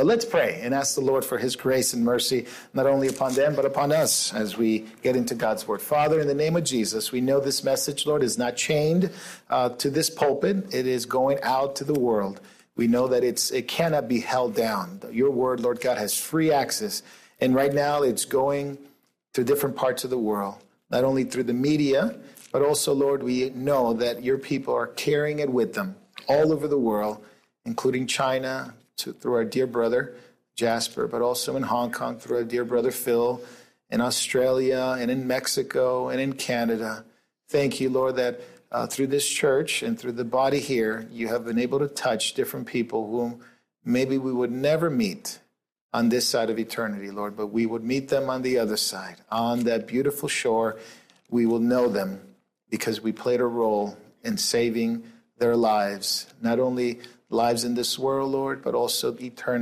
But let's pray and ask the Lord for his grace and mercy, not only upon them, but upon us as we get into God's word. Father, in the name of Jesus, we know this message, Lord, is not chained to this pulpit. It is going out to the world. We know that it cannot be held down. Your word, Lord God, has free access. And right now it's going to different parts of the world, not only through the media, but also, Lord, we know that your people are carrying it with them all over the world, including China, through our dear brother Jasper, but also in Hong Kong through our dear brother Phil, in Australia and in Mexico and in Canada. Thank you, Lord, that through this church and through the body here, you have been able to touch different people whom maybe we would never meet on this side of eternity, Lord, but we would meet them on the other side, on that beautiful shore. We will know them because we played a role in saving their lives, not only lives in this world, Lord, but also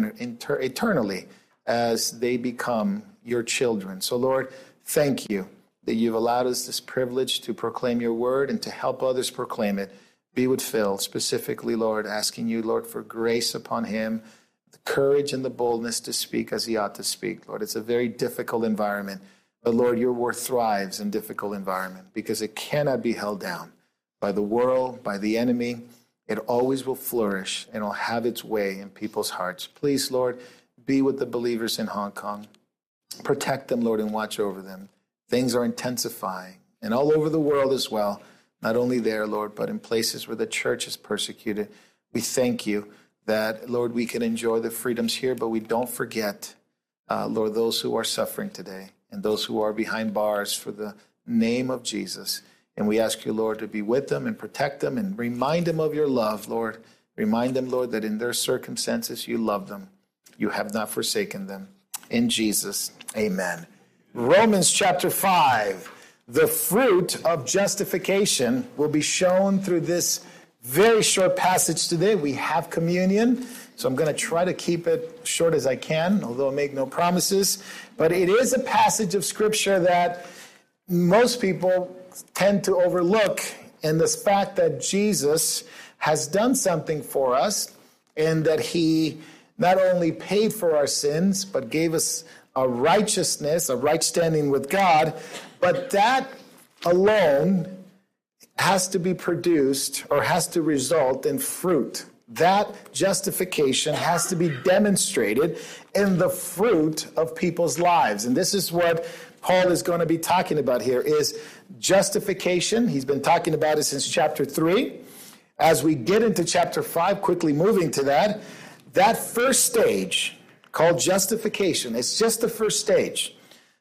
eternally as they become your children. So, Lord, thank you that you've allowed us this privilege to proclaim your word and to help others proclaim it. Be with Phil, specifically, Lord, asking you, Lord, for grace upon him, the courage and the boldness to speak as he ought to speak, Lord. It's a very difficult environment, but, Lord, your word thrives in difficult environment because it cannot be held down by the world, by the enemy. It always will flourish and will have its way in people's hearts. Please, Lord, be with the believers in Hong Kong. Protect them, Lord, and watch over them. Things are intensifying and all over the world as well. Not only there, Lord, but in places where the church is persecuted. We thank you that, Lord, we can enjoy the freedoms here, but we don't forget, Lord, those who are suffering today and those who are behind bars for the name of Jesus. And we ask you, Lord, to be with them and protect them and remind them of your love, Lord. Remind them, Lord, that in their circumstances you love them. You have not forsaken them. In Jesus, amen. Romans chapter 5. The fruit of justification will be shown through this very short passage today. We have communion, so I'm going to try to keep it short as I can, although I make no promises. But it is a passage of Scripture that most people tend to overlook, in this fact that Jesus has done something for us and that he not only paid for our sins, but gave us a righteousness, a right standing with God, but that alone has to be produced or has to result in fruit. That justification has to be demonstrated in the fruit of people's lives. And this is what Paul is going to be talking about here, is justification. He's been talking about it since chapter 3. As we get into chapter 5, quickly moving to that first stage called justification, it's just the first stage.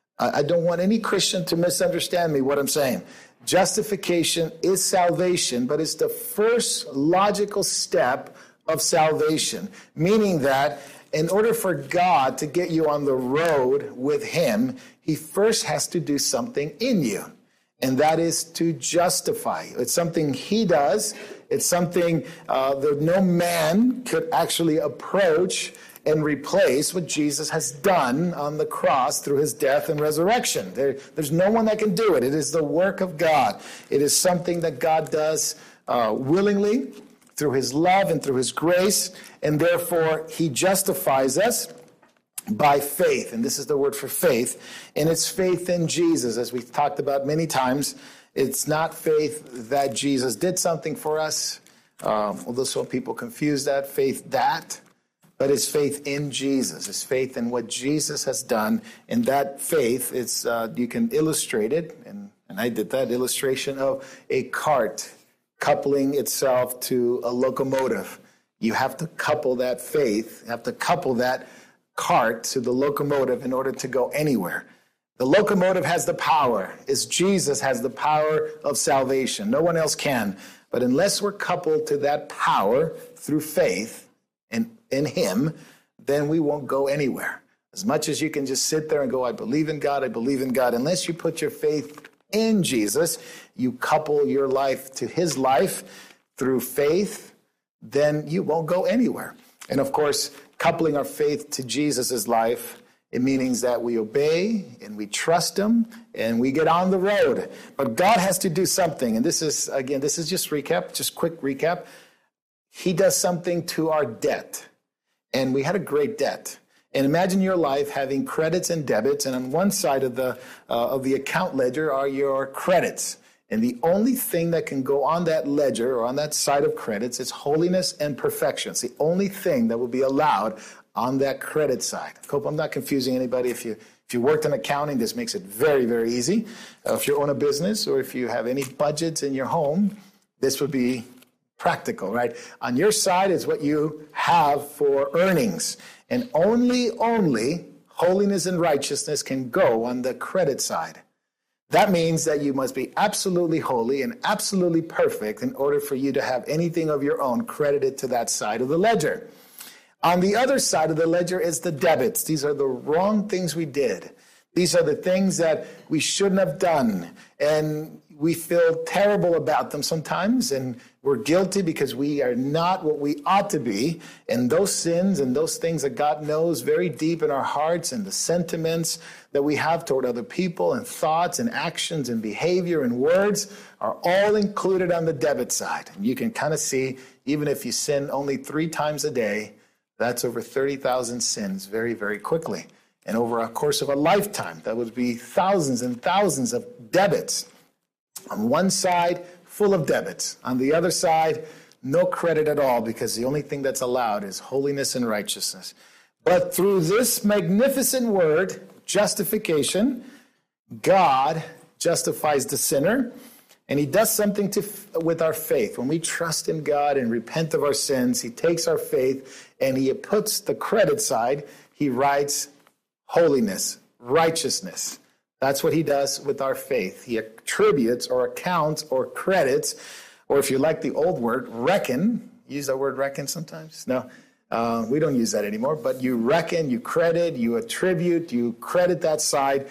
I don't want any Christian to misunderstand me what I'm saying. Justification is salvation, but it's the first logical step of salvation, meaning that in order for God to get you on the road with him, he first has to do something in you, and that is to justify you. It's something he does. It's something that no man could actually approach and replace what Jesus has done on the cross through his death and resurrection. There's no one that can do it. It is the work of God. It is something that God does willingly through his love and through his grace, and therefore he justifies us by faith. And this is the word for faith, and it's faith in Jesus, as we've talked about many times. It's not faith that Jesus did something for us, although some people confuse that, faith that, but it's faith in Jesus. It's faith in what Jesus has done, and that faith, it's you can illustrate it, and I did that illustration of a cart coupling itself to a locomotive. You have to couple that faith, you have to couple that cart to the locomotive in order to go anywhere. The locomotive has the power. It's Jesus has the power of salvation. No one else can. But unless we're coupled to that power through faith in him, then we won't go anywhere. As much as you can just sit there and go, I believe in God, I believe in God. Unless you put your faith in Jesus, you couple your life to his life through faith, then you won't go anywhere. And of course, coupling our faith to Jesus' life, it means that we obey and we trust him and we get on the road. But God has to do something. And this is just quick recap. He does something to our debt. and we had a great debt. And imagine your life having credits and debits, and on one side of the account ledger are your credits. And the only thing that can go on that ledger or on that side of credits is holiness and perfection. It's the only thing that will be allowed on that credit side. I hope I'm not confusing anybody. If you worked in accounting, this makes it very, very easy. If you own a business or if you have any budgets in your home, this would be practical, right? On your side is what you have for earnings. And only holiness and righteousness can go on the credit side. That means that you must be absolutely holy and absolutely perfect in order for you to have anything of your own credited to that side of the ledger. On the other side of the ledger is the debits. These are the wrong things we did. These are the things that we shouldn't have done. And we feel terrible about them sometimes, and we're guilty because we are not what we ought to be. And those sins and those things that God knows very deep in our hearts, and the sentiments that we have toward other people and thoughts and actions and behavior and words are all included on the debit side. And you can kind of see, even if you sin only 3 times a day, that's over 30,000 sins very, very quickly. And over a course of a lifetime, that would be thousands and thousands of debits. On one side, full of debits. On the other side, no credit at all, because the only thing that's allowed is holiness and righteousness. But through this magnificent word, justification, God justifies the sinner, and he does something with our faith. When we trust in God and repent of our sins, he takes our faith and he puts the credit side. He writes holiness, righteousness. That's what he does with our faith. He attributes or accounts or credits, or if you like the old word, reckon. Use that word reckon sometimes? No, we don't use that anymore. But you reckon, you credit, you attribute, you credit that side.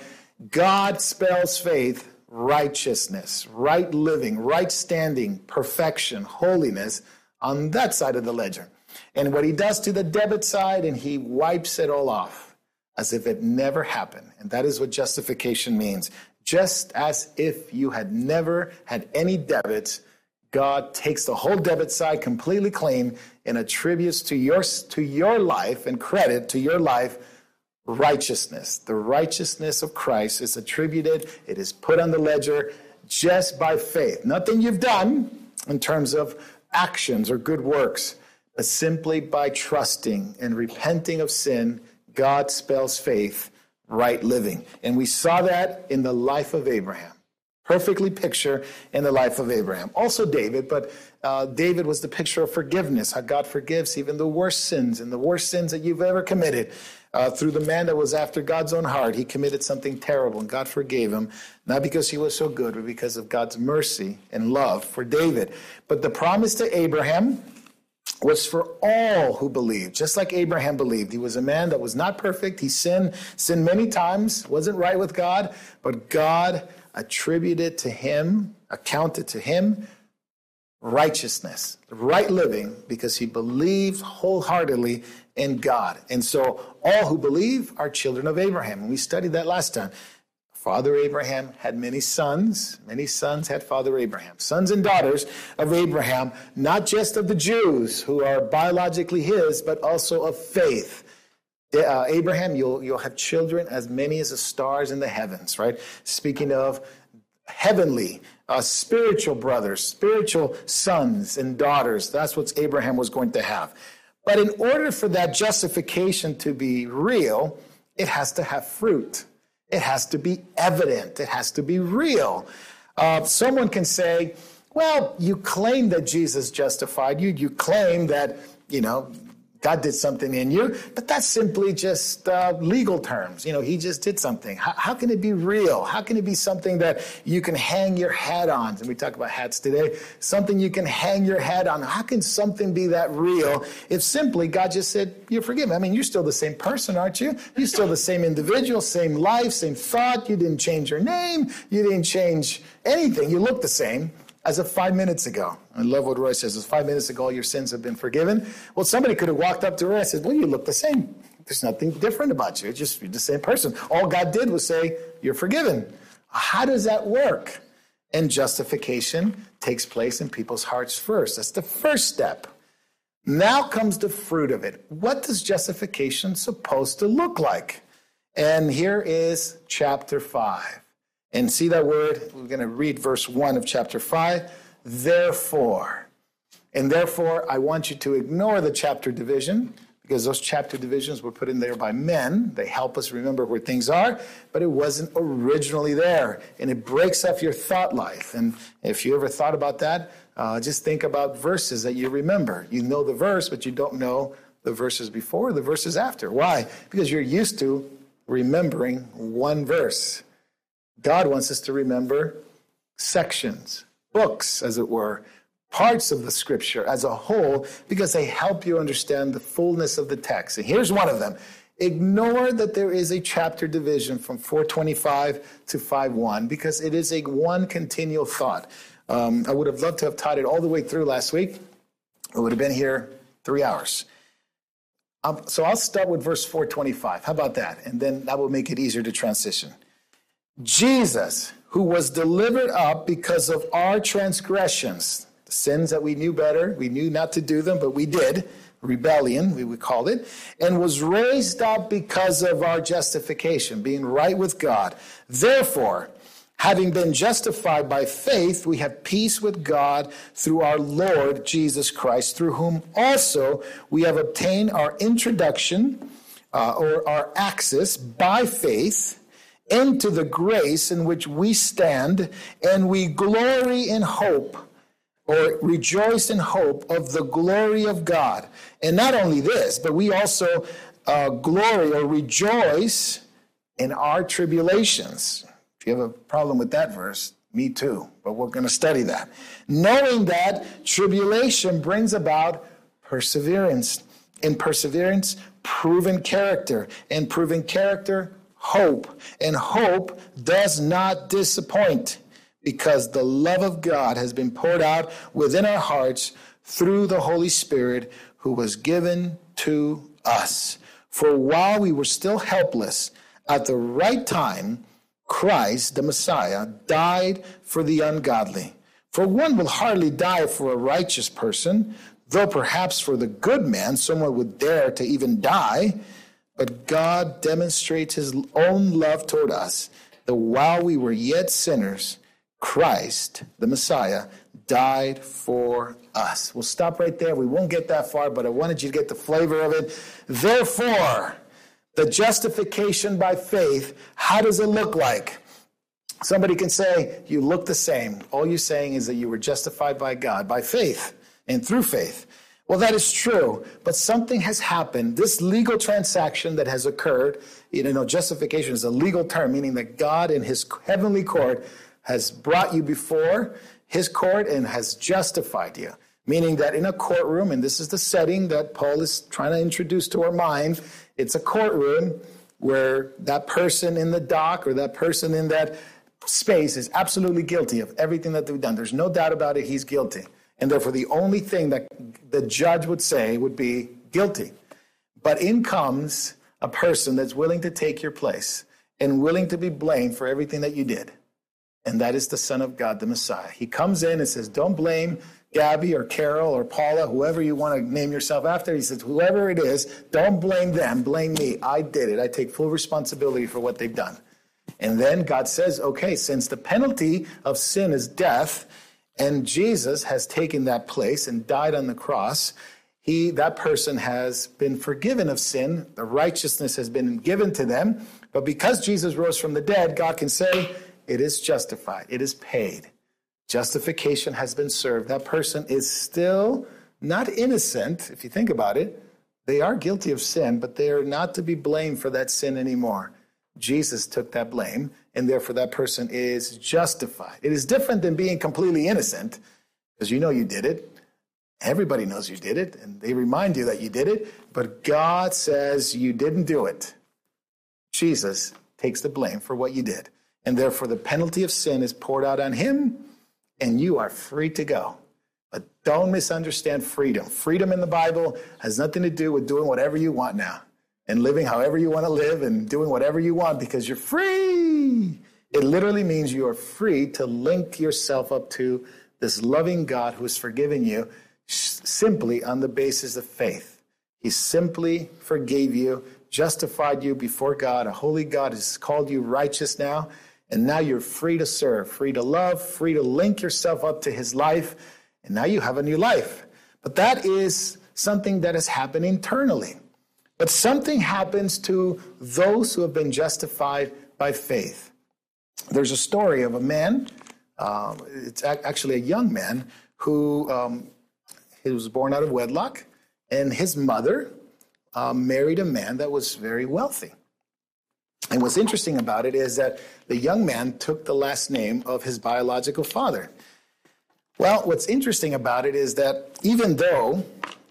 God spells faith righteousness, right living, right standing, perfection, holiness on that side of the ledger. And what he does to the debit side, and he wipes it all off as if it never happened. And that is what justification means. Just as if you had never had any debits, God takes the whole debit side completely clean and attributes to your life and credit to your life righteousness. The righteousness of Christ is attributed. It is put on the ledger just by faith. Nothing you've done in terms of actions or good works, but simply by trusting and repenting of sin. God spells faith right living. And we saw that in the life of Abraham. Perfectly picture in the life of Abraham. Also David, but David was the picture of forgiveness, how God forgives even the worst sins and the worst sins that you've ever committed. Through the man that was after God's own heart, he committed something terrible and God forgave him, not because he was so good, but because of God's mercy and love for David. But the promise to Abraham was for all who believed, just like Abraham believed. He was a man that was not perfect. He sinned many times, wasn't right with God, but God attributed to him, accounted to him, righteousness, right living, because he believed wholeheartedly in God. And so all who believe are children of Abraham. And we studied that last time. Father Abraham had many sons. Many sons had Father Abraham. Sons and daughters of Abraham, not just of the Jews who are biologically his, but also of faith. Abraham, you'll have children as many as the stars in the heavens, right? Speaking of heavenly, spiritual brothers, spiritual sons and daughters. That's what Abraham was going to have. But in order for that justification to be real, it has to have fruit. It has to be evident. It has to be real. Someone can say, well, you claim that Jesus justified you. You claim that, God did something in you, but that's simply just legal terms. He just did something. How can it be real? How can it be something that you can hang your hat on? And we talk about hats today. Something you can hang your hat on. How can something be that real if simply God just said, you're forgiven? I mean, you're still the same person, aren't you? You're still the same individual, same life, same thought. You didn't change your name. You didn't change anything. You look the same as of 5 minutes ago. I love what Roy says. 5 minutes ago, all your sins have been forgiven. Well, somebody could have walked up to her and said, well, you look the same. There's nothing different about you. You're the same person. All God did was say, you're forgiven. How does that work? And justification takes place in people's hearts first. That's the first step. Now comes the fruit of it. What does justification supposed to look like? And here is chapter 5. And see that word? We're going to read verse 1 of chapter 5. Therefore. And therefore, I want you to ignore the chapter division, because those chapter divisions were put in there by men. They help us remember where things are, but it wasn't originally there. And it breaks up your thought life. And if you ever thought about that, just think about verses that you remember. You know the verse, but you don't know the verses before, the verses after. Why? Because you're used to remembering one verse. God wants us to remember sections, books, as it were, parts of the scripture as a whole, because they help you understand the fullness of the text. And here's one of them. Ignore that there is a chapter division from 425 to 5:1, because it is a one continual thought. I would have loved to have taught it all the way through last week. It would have been here 3 hours. So I'll start with verse 425. How about that? And then that will make it easier to transition. Jesus, who was delivered up because of our transgressions, the sins that we knew better, we knew not to do them, but we did, rebellion, we would call it, and was raised up because of our justification, being right with God. Therefore, having been justified by faith, we have peace with God through our Lord Jesus Christ, through whom also we have obtained our introduction or our access by faith into the grace in which we stand, and we glory in hope, or rejoice in hope of the glory of God. And not only this, but we also glory or rejoice in our tribulations. If you have a problem with that verse, me too, but we're going to study that. Knowing that tribulation brings about perseverance. In perseverance, proven character. And proven character, hope. And hope does not disappoint, because the love of God has been poured out within our hearts through the Holy Spirit who was given to us. For while we were still helpless, at the right time, Christ, the Messiah, died for the ungodly. For one will hardly die for a righteous person, though perhaps for the good man someone would dare to even die. But God demonstrates his own love toward us, that while we were yet sinners, Christ, the Messiah, died for us. We'll stop right there. We won't get that far, but I wanted you to get the flavor of it. Therefore, the justification by faith, how does it look like? Somebody can say, you look the same. All you're saying is that you were justified by God, by faith and through faith. Well, that is true, but something has happened. This legal transaction that has occurred, justification is a legal term, meaning that God in his heavenly court has brought you before his court and has justified you. Meaning that in a courtroom, and this is the setting that Paul is trying to introduce to our mind, it's a courtroom where that person in the dock or that person in that space is absolutely guilty of everything that they've done. There's no doubt about it, he's guilty. And therefore the only thing that the judge would say would be guilty. But in comes a person that's willing to take your place and willing to be blamed for everything that you did. And that is the Son of God, the Messiah. He comes in and says, don't blame Gabby or Carol or Paula, whoever you want to name yourself after. He says, whoever it is, don't blame them, blame me. I did it. I take full responsibility for what they've done. And then God says, okay, since the penalty of sin is death, and Jesus has taken that place and died on the cross, that person has been forgiven of sin. The righteousness has been given to them. But because Jesus rose from the dead, God can say, it is justified. It is paid. Justification has been served. That person is still not innocent, if you think about it. They are guilty of sin, but they are not to be blamed for that sin anymore. Jesus took that blame, and therefore that person is justified. It is different than being completely innocent, because you know you did it. Everybody knows you did it, and they remind you that you did it, but God says you didn't do it. Jesus takes the blame for what you did. And therefore, the penalty of sin is poured out on him, and you are free to go. But don't misunderstand freedom. Freedom in the Bible has nothing to do with doing whatever you want now and living however you want to live and doing whatever you want because you're free. It literally means you are free to link yourself up to this loving God who has forgiven you, simply on the basis of faith. He simply forgave you, justified you before God. A holy God has called you righteous now, and now you're free to serve, free to love, free to link yourself up to his life, and now you have a new life. But that is something that has happened internally. But something happens to those who have been justified by faith. There's a story of a man, it's actually a young man, who he was born out of wedlock, and his mother married a man that was very wealthy. And what's interesting about it is that the young man took the last name of his biological father. Well, what's interesting about it is that even though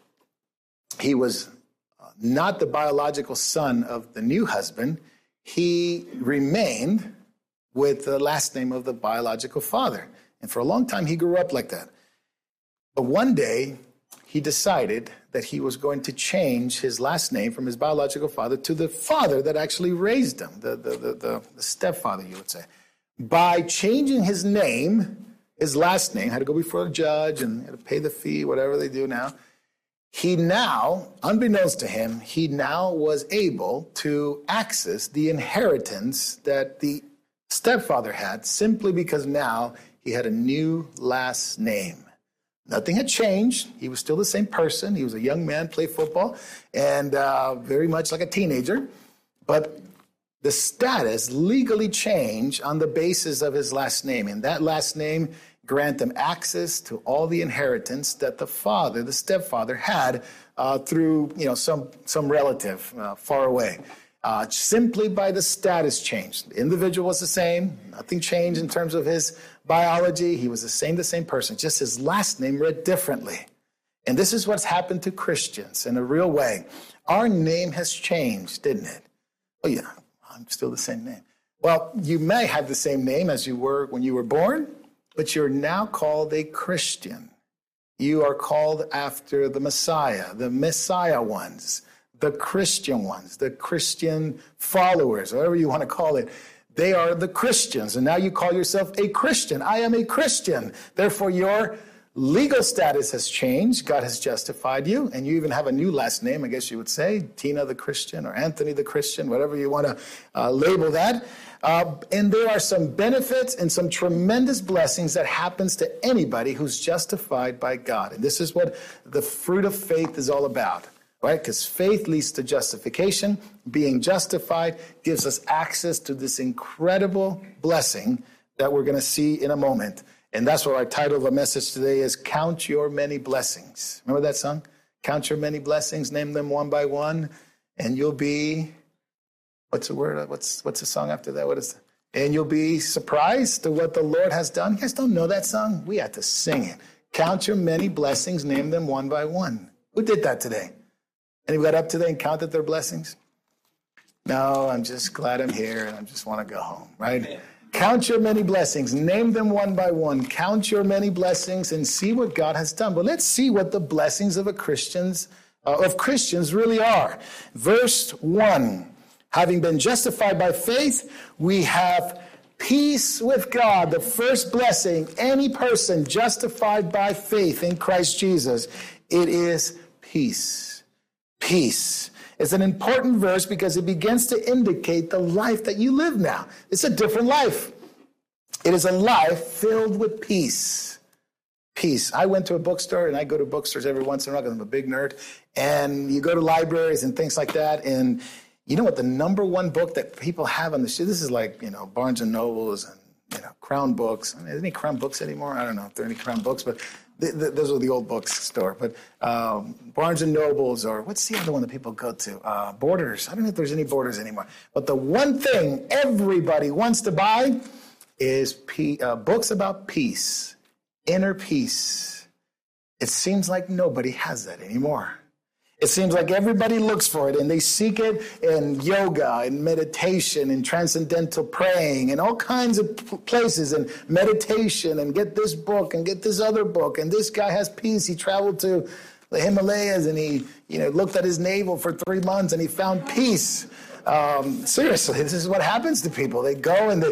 he was not the biological son of the new husband, he remained with the last name of the biological father. And for a long time, he grew up like that. But one day, he decided that he was going to change his last name from his biological father to the father that actually raised him, the stepfather, you would say. By changing his name, his last name, had to go before a judge and had to pay the fee, whatever they do now. He now, unbeknownst to him, he now was able to access the inheritance that the stepfather had simply because now he had a new last name. Nothing had changed. He was still the same person. He was a young man, played football, and very much like a teenager. But the status legally changed on the basis of his last name. And that last name granted him access to all the inheritance that the father, the stepfather, had through some relative far away. Simply by the status change. The individual was the same. Nothing changed in terms of his biology. He was the same person. Just his last name read differently. And this is what's happened to Christians in a real way. Our name has changed, didn't it? Oh, yeah, I'm still the same name. Well, you may have the same name as you were when you were born, but you're now called a Christian. You are called after the Messiah ones, the Christian ones, the Christian followers, whatever you want to call it. They are the Christians, and now you call yourself a Christian. I am a Christian. Therefore, your legal status has changed. God has justified you, and you even have a new last name, I guess you would say, Tina the Christian or Anthony the Christian, whatever you want to label that. And there are some benefits and some tremendous blessings that happens to anybody who's justified by God. And this is what the fruit of faith is all about. Right? Because faith leads to justification. Being justified gives us access to this incredible blessing that we're going to see in a moment. And that's what our title of the message today is, Count Your Many Blessings. Remember that song? Count your many blessings, name them one by one, and you'll be, what's the word? What's the song after that? What is it? And you'll be surprised to what the Lord has done. You guys don't know that song? We have to sing it. Count your many blessings, name them one by one. Who did that today? Anybody got up today and counted their blessings? No, I'm just glad I'm here and I just want to go home, right? Amen. Count your many blessings. Name them one by one. Count your many blessings and see what God has done. But let's see what the blessings of Christians really are. Verse 1, having been justified by faith, we have peace with God. The first blessing, any person justified by faith in Christ Jesus, it is peace. Peace. It's an important verse because it begins to indicate the life that you live now. It's a different life. It is a life filled with peace. Peace. I went to a bookstore, and I go to bookstores every once in a while because I'm a big nerd. And you go to libraries and things like that. And you know what the number one book that people have on the shelf? This is like, Barnes and Nobles and, Crown Books. Is there any Crown Books anymore? I don't know if there are any Crown Books, but those are the old bookstore. But Barnes and Nobles, or what's the other one that people go to? Borders. I don't know if there's any Borders anymore. But the one thing everybody wants to buy is books about peace, inner peace. It seems like nobody has that anymore. It seems like everybody looks for it, and they seek it in yoga and meditation and transcendental praying and all kinds of places and meditation, and get this book and get this other book. And this guy has peace. He traveled to the Himalayas and he looked at his navel for 3 months and he found peace. Seriously, this is what happens to people. They go and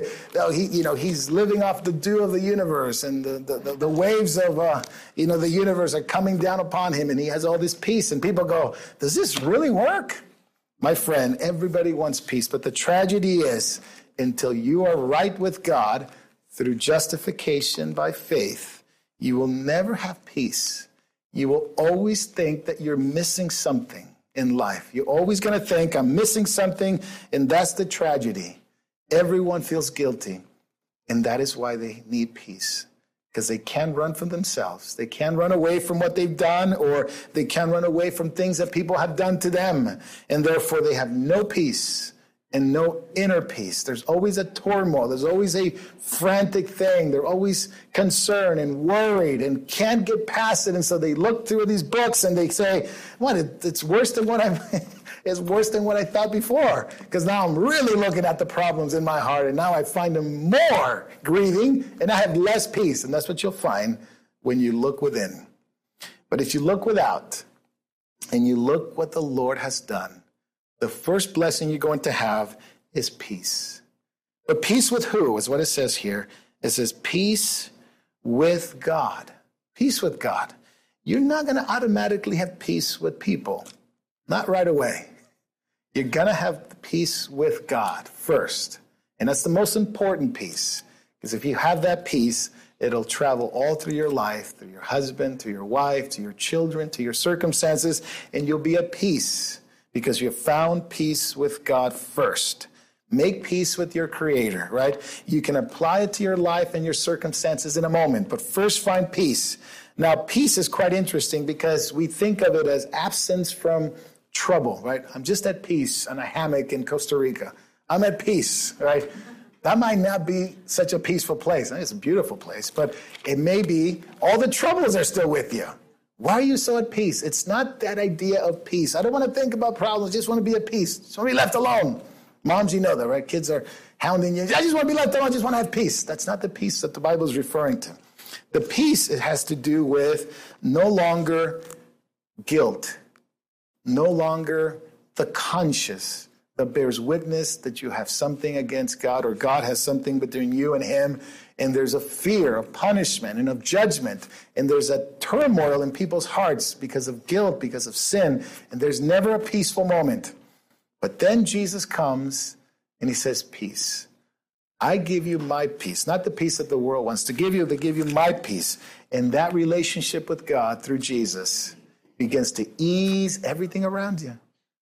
he's living off the dew of the universe, and the waves of the universe are coming down upon him, and he has all this peace. And people go, does this really work? My friend, everybody wants peace, but the tragedy is, until you are right with God through justification by faith, you will never have peace. You will always think that you're missing something in life. You're always going to think, I'm missing something, and that's the tragedy. Everyone feels guilty, and that is why they need peace, because they can't run from themselves. They can't run away from what they've done, or they can't run away from things that people have done to them, and therefore they have no peace and no inner peace. There's always a turmoil. There's always a frantic thing. They're always concerned and worried and can't get past it. And so they look through these books and they say, "What? It's worse than what it's worse than what I thought before. Because now I'm really looking at the problems in my heart, and now I find them more grieving, and I have less peace." And that's what you'll find when you look within. But if you look without and you look what the Lord has done, the first blessing you're going to have is peace. But peace with who is what it says here. It says peace with God. Peace with God. You're not going to automatically have peace with people. Not right away. You're going to have peace with God first. And that's the most important peace. Because if you have that peace, it'll travel all through your life, through your husband, to your wife, to your children, to your circumstances, and you'll be at peace. Because you have found peace with God first. Make peace with your Creator, right? You can apply it to your life and your circumstances in a moment, but first find peace. Now, peace is quite interesting because we think of it as absence from trouble, right? I'm just at peace on a hammock in Costa Rica. I'm at peace, right? That might not be such a peaceful place. It's a beautiful place, but it may be all the troubles are still with you. Why are you so at peace? It's not that idea of peace. I don't want to think about problems. I just want to be at peace. Just want to be left alone. Moms, you know that, right? Kids are hounding you. I just want to be left alone. I just want to have peace. That's not the peace that the Bible is referring to. The peace, it has to do with no longer guilt, no longer the conscience that bears witness that you have something against God, or God has something between you and him. And there's a fear of punishment and of judgment. And there's a turmoil in people's hearts because of guilt, because of sin. And there's never a peaceful moment. But then Jesus comes and he says, peace. I give you my peace. Not the peace that the world wants to give you. They give you my peace. And that relationship with God through Jesus begins to ease everything around you.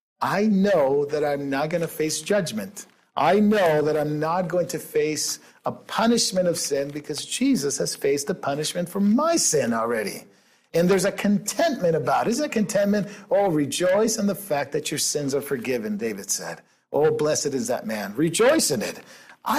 I know that I'm not going to face judgment. I know that I'm not going to face a punishment of sin because Jesus has faced the punishment for my sin already. And there's a contentment about it. Isn't it contentment? Oh, rejoice in the fact that your sins are forgiven, David said. Oh, blessed is that man. Rejoice in it. I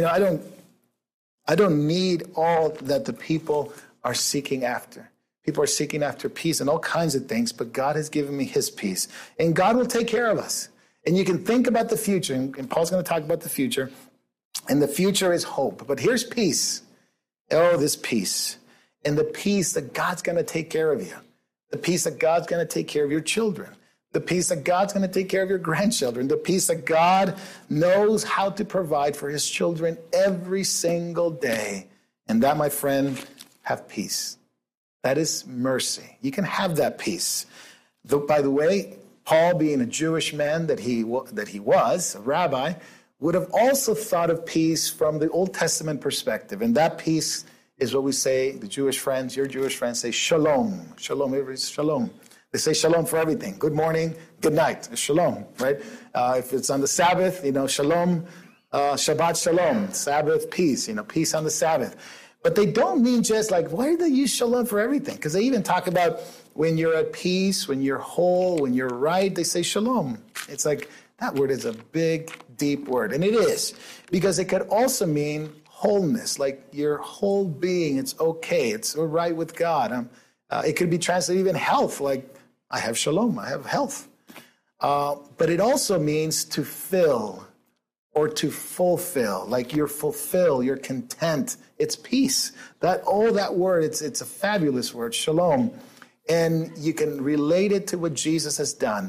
don't need all that the people are seeking after. People are seeking after peace and all kinds of things, but God has given me his peace. And God will take care of us. And you can think about the future, and Paul's going to talk about the future, and the future is hope. But here's peace. Oh, this peace. And the peace that God's going to take care of you. The peace that God's going to take care of your children. The peace that God's going to take care of your grandchildren. The peace that God knows how to provide for his children every single day. And that, my friend, have peace. That is mercy. You can have that peace. By the way, Paul, being a Jewish man that he was, a rabbi, would have also thought of peace from the Old Testament perspective. And that peace is what we say, the Jewish friends, your Jewish friends say shalom. Shalom, everybody's shalom. They say shalom for everything. Good morning, good night. It's shalom, right? If it's on the Sabbath, shalom, Shabbat shalom, Sabbath, peace, peace on the Sabbath. But they don't mean just like, why do they use shalom for everything? Because they even talk about when you're at peace, when you're whole, when you're right, they say shalom. It's like, that word is a big, deep word. And it is, because it could also mean wholeness, like your whole being. It's okay. It's all right with God. It could be translated even health, like I have shalom, I have health. But it also means to fill or to fulfill, like you're fulfilled, you're content. It's peace. That word, it's a fabulous word, shalom. And you can relate it to what Jesus has done.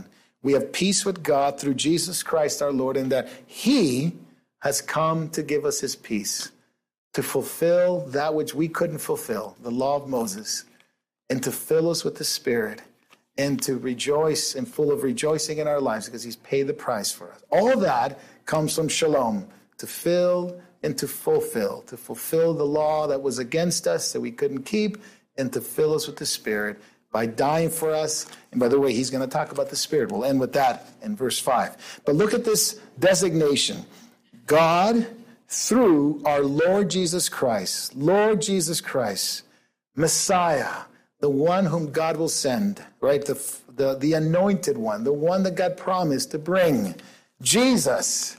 We have peace with God through Jesus Christ our Lord, and that he has come to give us his peace, to fulfill that which we couldn't fulfill, the law of Moses, and to fill us with the Spirit, and to rejoice and full of rejoicing in our lives because he's paid the price for us. All that comes from shalom, to fill and to fulfill the law that was against us that we couldn't keep, and to fill us with the Spirit by dying for us. And by the way, he's going to talk about the Spirit. We'll end with that in verse 5. But look at this designation. God, through our Lord Jesus Christ, Messiah, the one whom God will send, right? The anointed one, the one that God promised to bring. Jesus.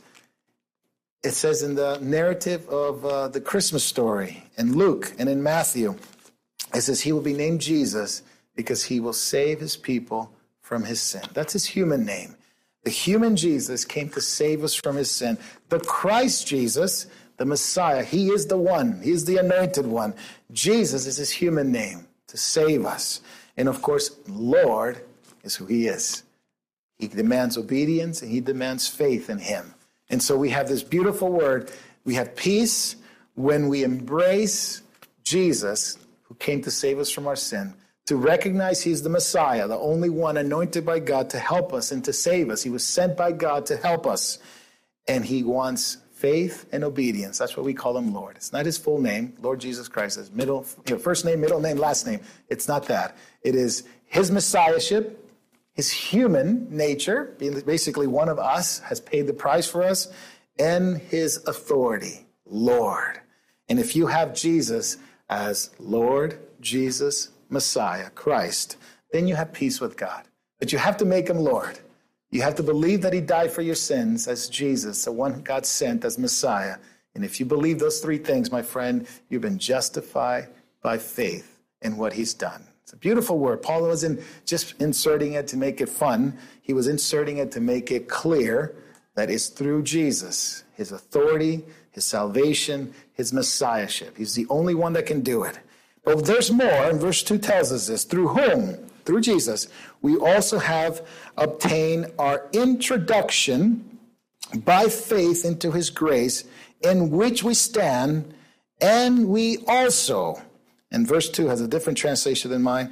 It says in the narrative of the Christmas story in Luke and in Matthew, it says he will be named Jesus because he will save his people from his sin. That's his human name. The human Jesus came to save us from his sin. The Christ Jesus, the Messiah, he is the one. He is the anointed one. Jesus is his human name to save us. And of course, Lord is who he is. He demands obedience and he demands faith in him. And so we have this beautiful word. We have peace when we embrace Jesus, who came to save us from our sin, to recognize he's the Messiah, the only one anointed by God to help us and to save us. He was sent by God to help us. And he wants faith and obedience. That's what we call him Lord. It's not his full name, Lord Jesus Christ, his first name, middle name, last name. It's not that. It is his messiahship. His human nature, being basically one of us, has paid the price for us, and his authority, Lord. And if you have Jesus as Lord, Jesus, Messiah, Christ, then you have peace with God. But you have to make him Lord. You have to believe that he died for your sins as Jesus, the one God sent as Messiah. And if you believe those three things, my friend, you've been justified by faith in what he's done. It's a beautiful word. Paul wasn't just inserting it to make it fun. He was inserting it to make it clear that it's through Jesus, his authority, his salvation, his messiahship. He's the only one that can do it. But there's more, and verse 2 tells us this. Through whom, through Jesus, we also have obtained our introduction by faith into his grace, in which we stand, and we also... And verse 2 has a different translation than mine.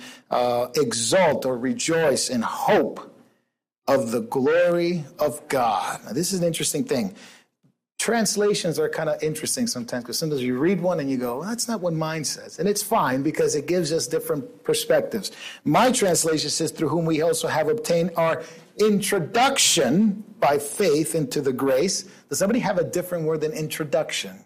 Exult or rejoice in hope of the glory of God. Now, this is an interesting thing. Translations are kind of interesting sometimes because sometimes you read one and you go, well, that's not what mine says. And it's fine because it gives us different perspectives. My translation says, through whom we also have obtained our introduction by faith into the grace. Does somebody have a different word than introduction?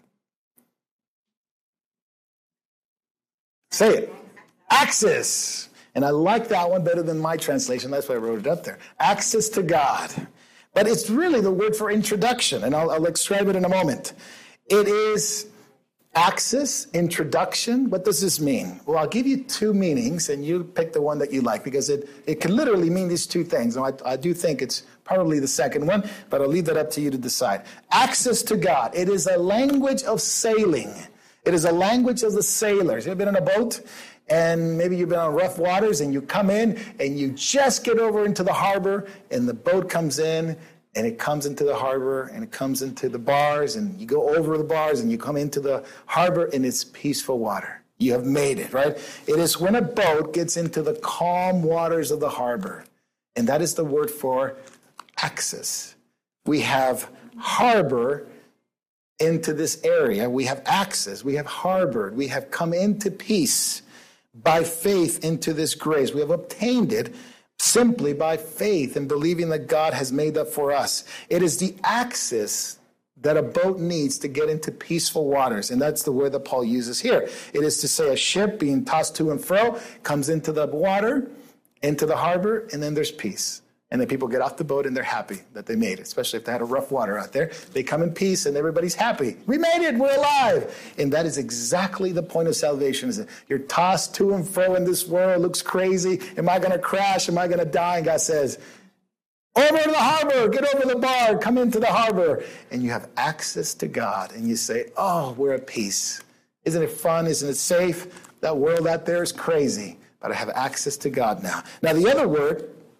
Say it. Access. And I like that one better than my translation. That's why I wrote it up there. Access to God. But it's really the word for introduction, and I'll describe it in a moment. It is access, introduction. What does this mean? Well, I'll give you two meanings, and you pick the one that you like, because it can literally mean these two things. Now, I do think it's probably the second one, but I'll leave that up to you to decide. Access to God. It is a language of sailing. It is a language of the sailors. You ever been on a boat? And maybe you've been on rough waters and you come in and you just get over into the harbor and the boat comes in and it comes into the harbor and it comes into the bars and you go over the bars and you come into the harbor and it's peaceful water. You have made it, right? It is when a boat gets into the calm waters of the harbor. And that is the word for access. We have harbor into this area. We have access. We have harbored. We have come into peace by faith into this grace. We have obtained it simply by faith and believing that God has made that for us. It is the access that a boat needs to get into peaceful waters. And that's the word that Paul uses here. It is to say a ship being tossed to and fro comes into the water, into the harbor, and then there's peace. And then people get off the boat and they're happy that they made it, especially if they had a rough water out there. They come in peace and everybody's happy. We made it. We're alive. And that is exactly the point of salvation. Is that you're tossed to and fro in this world. It looks crazy. Am I going to crash? Am I going to die? And God says, over to the harbor. Get over the bar. Come into the harbor. And you have access to God. And you say, oh, we're at peace. Isn't it fun? Isn't it safe? That world out there is crazy. But I have access to God now. Now, the other word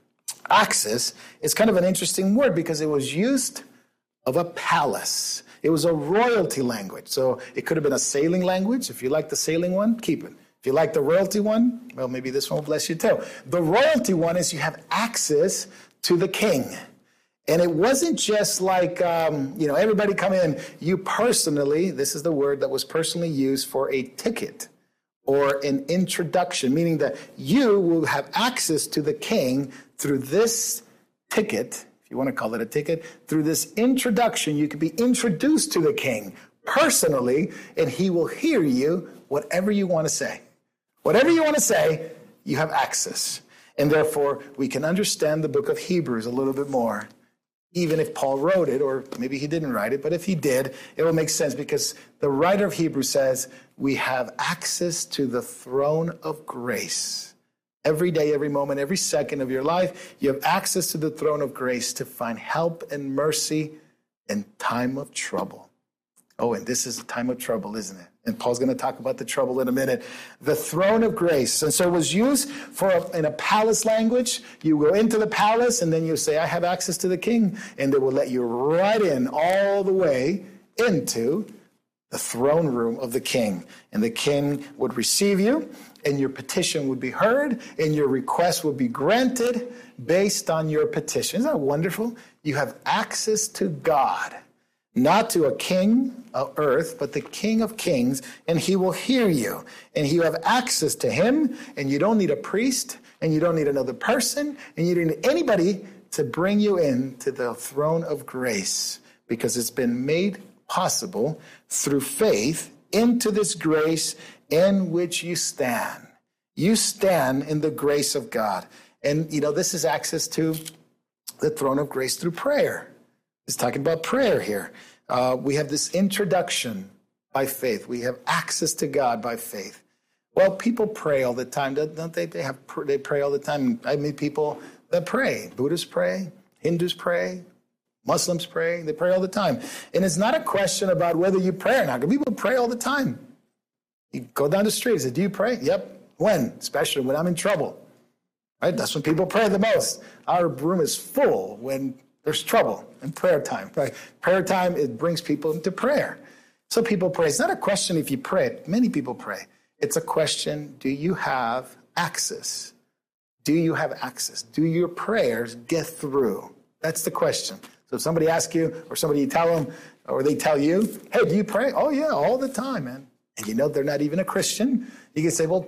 Access is kind of an interesting word because it was used of a palace. It was a royalty language. So it could have been a sailing language. If you like the sailing one, keep it. If you like the royalty one, well, maybe this one will bless you too. The royalty one is you have access to the king. And it wasn't just like, everybody come in. You personally, this is the word that was personally used for a ticket or an introduction, meaning that you will have access to the king through this ticket, if you want to call it a ticket, through this introduction. You can be introduced to the king personally, and he will hear you whatever you want to say. Whatever you want to say, you have access. And therefore, we can understand the book of Hebrews a little bit more, even if Paul wrote it, or maybe he didn't write it, but if he did, it will make sense because the writer of Hebrews says we have access to the throne of grace. Every day, every moment, every second of your life, you have access to the throne of grace to find help and mercy in time of trouble. Oh, and this is a time of trouble, isn't it? And Paul's going to talk about the trouble in a minute. The throne of grace. And so it was used in a palace language. You go into the palace and then you say, I have access to the king. And they will let you right in all the way into the throne room of the king. And the king would receive you, and your petition would be heard, and your request would be granted based on your petition. Isn't that wonderful? You have access to God. Not to a king of earth, but the King of Kings, and he will hear you. And you have access to him, and you don't need a priest, and you don't need another person, and you don't need anybody to bring you into the throne of grace, because it's been made possible through faith into this grace in which you stand. You stand in the grace of God. And, this is access to the throne of grace through prayer. It's talking about prayer here. We have this introduction by faith. We have access to God by faith. Well, people pray all the time, don't they? They pray all the time. I meet people that pray. Buddhists pray. Hindus pray. Muslims pray. They pray all the time. And it's not a question about whether you pray or not. People pray all the time. You go down the street and say, do you pray? Yep. When? Especially when I'm in trouble. Right? That's when people pray the most. Our room is full when there's trouble in prayer time, right? Prayer time, it brings people into prayer. So people pray. It's not a question if you pray. Many people pray. It's a question, do you have access? Do you have access? Do your prayers get through? That's the question. So if somebody asks you, or somebody you tell them, or they tell you, hey, do you pray? Oh, yeah, all the time, man. And they're not even a Christian. You can say, well,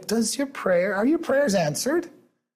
are your prayers answered?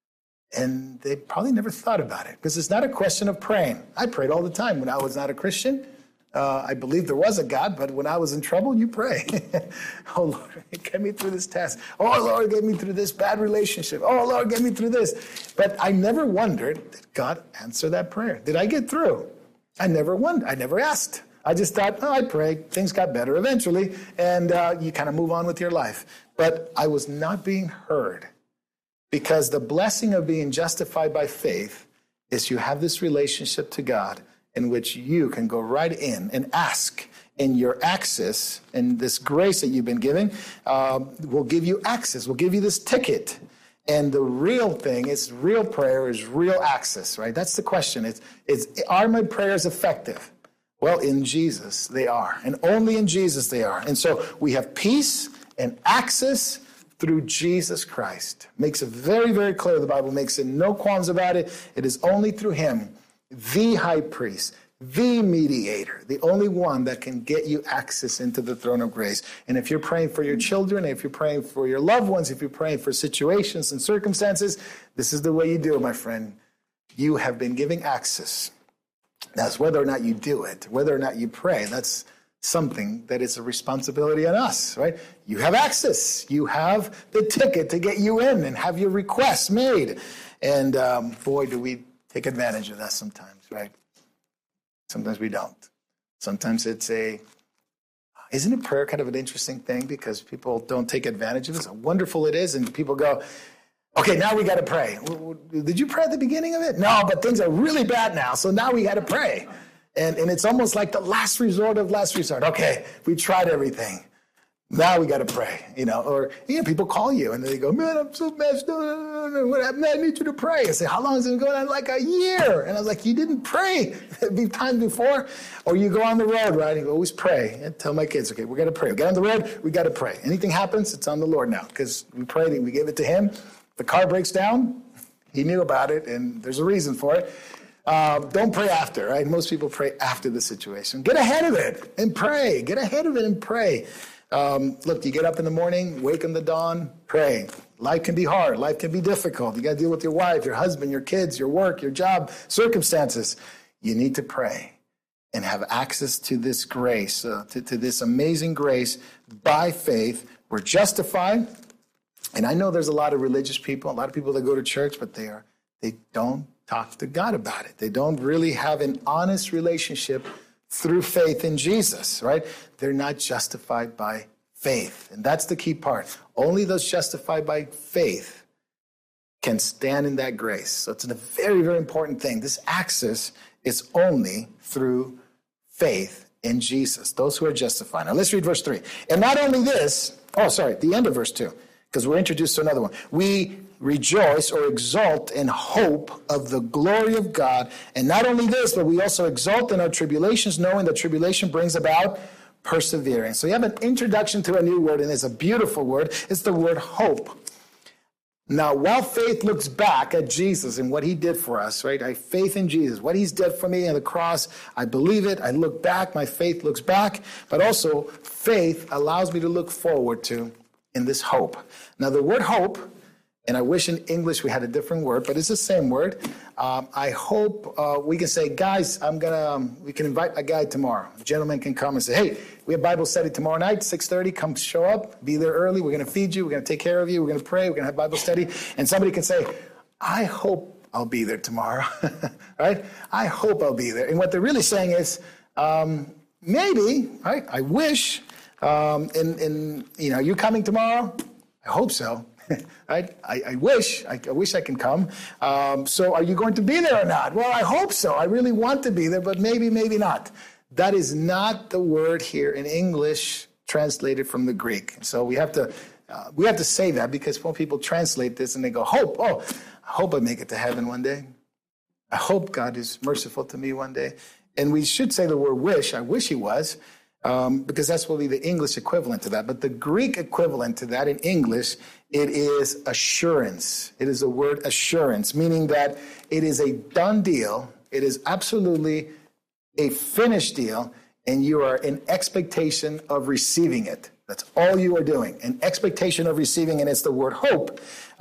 And they probably never thought about it because it's not a question of praying. I prayed all the time when I was not a Christian. I believed there was a God, but when I was in trouble, you pray. Oh, Lord, get me through this test. Oh, Lord, get me through this bad relationship. Oh, Lord, get me through this. But I never wondered, did God answer that prayer? Did I get through? I never wondered. I never asked. I just thought, I prayed. Things got better eventually, and you kind of move on with your life. But I was not being heard. Because the blessing of being justified by faith is you have this relationship to God in which you can go right in and ask. And your access and this grace that you've been given will give you access, will give you this ticket. And the real thing is real prayer is real access, right? That's the question. Are my prayers effective? Well, in Jesus they are. And only in Jesus they are. And so we have peace and access through Jesus Christ. Makes it very, very clear. The Bible makes it no qualms about it. It is only through him, the high priest, the mediator, the only one that can get you access into the throne of grace. And if you're praying for your children, if you're praying for your loved ones, if you're praying for situations and circumstances, this is the way you do it, my friend. You have been giving access. That's whether or not you do it, whether or not you pray. That's something that is a responsibility on us, right? You have access. You have the ticket to get you in and have your requests made. And boy, do we take advantage of that sometimes, right? Sometimes we don't. Sometimes isn't prayer kind of an interesting thing because people don't take advantage of it? How wonderful it is. And people go, okay, now we got to pray. Did you pray at the beginning of it? No, but things are really bad now. So now we got to pray. And it's almost like the last resort of last resort. Okay, we tried everything. Now we got to pray, or people call you and they go, man, I'm so messed up. What happened? I need you to pray. I say, how long has it been going on? Like a year. And I was like, you didn't pray. It'd be time before. Or you go on the road, right? You always pray. And tell my kids, okay, we're going to pray. We get on the road, we got to pray. Anything happens, it's on the Lord now because we prayed, we gave it to him. The car breaks down. He knew about it and there's a reason for it. Don't pray after, right? Most people pray after the situation. Get ahead of it and pray. Get ahead of it and pray. Look, you get up in the morning, wake in the dawn, pray. Life can be hard. Life can be difficult. You got to deal with your wife, your husband, your kids, your work, your job, circumstances. You need to pray and have access to this grace, to this amazing grace by faith. We're justified. And I know there's a lot of religious people, a lot of people that go to church, but they don't talk to God about it. They don't really have an honest relationship through faith in Jesus, right? They're not justified by faith. And that's the key part. Only those justified by faith can stand in that grace. So it's a very, very important thing. This access is only through faith in Jesus, those who are justified. Now let's read verse 3. And not only this, the end of verse 2, because we're introduced to another one. We rejoice or exult in hope of the glory of God. And not only this, but we also exult in our tribulations, knowing that tribulation brings about perseverance. So you have an introduction to a new word, and it's a beautiful word. It's the word hope. Now, while faith looks back at Jesus and what he did for us, right? I have faith in Jesus, what he's did for me on the cross. I believe it. I look back. My faith looks back. But also, faith allows me to look forward to in this hope. Now, the word hope, and I wish in English we had a different word, but it's the same word. I hope we can say, guys, we can invite a guy tomorrow. A gentleman can come and say, hey, we have Bible study tomorrow night, 6:30. Come show up. Be there early. We're going to feed you. We're going to take care of you. We're going to pray. We're going to have Bible study. And somebody can say, I hope I'll be there tomorrow. Right? I hope I'll be there. And what they're really saying is, maybe, right? I wish. You coming tomorrow? I hope so. Right? I wish I can come. So are you going to be there or not? Well, I hope so. I really want to be there, but maybe not. That is not the word here in English translated from the Greek. So we have to say that because when people translate this and they go, hope, I hope I make it to heaven one day. I hope God is merciful to me one day. And we should say the word wish. I wish he was. Because that's will be the English equivalent to that. But the Greek equivalent to that in English, it is assurance. It is the word assurance, meaning that it is a done deal. It is absolutely a finished deal, and you are in expectation of receiving it. That's all you are doing, an expectation of receiving, and it's the word hope.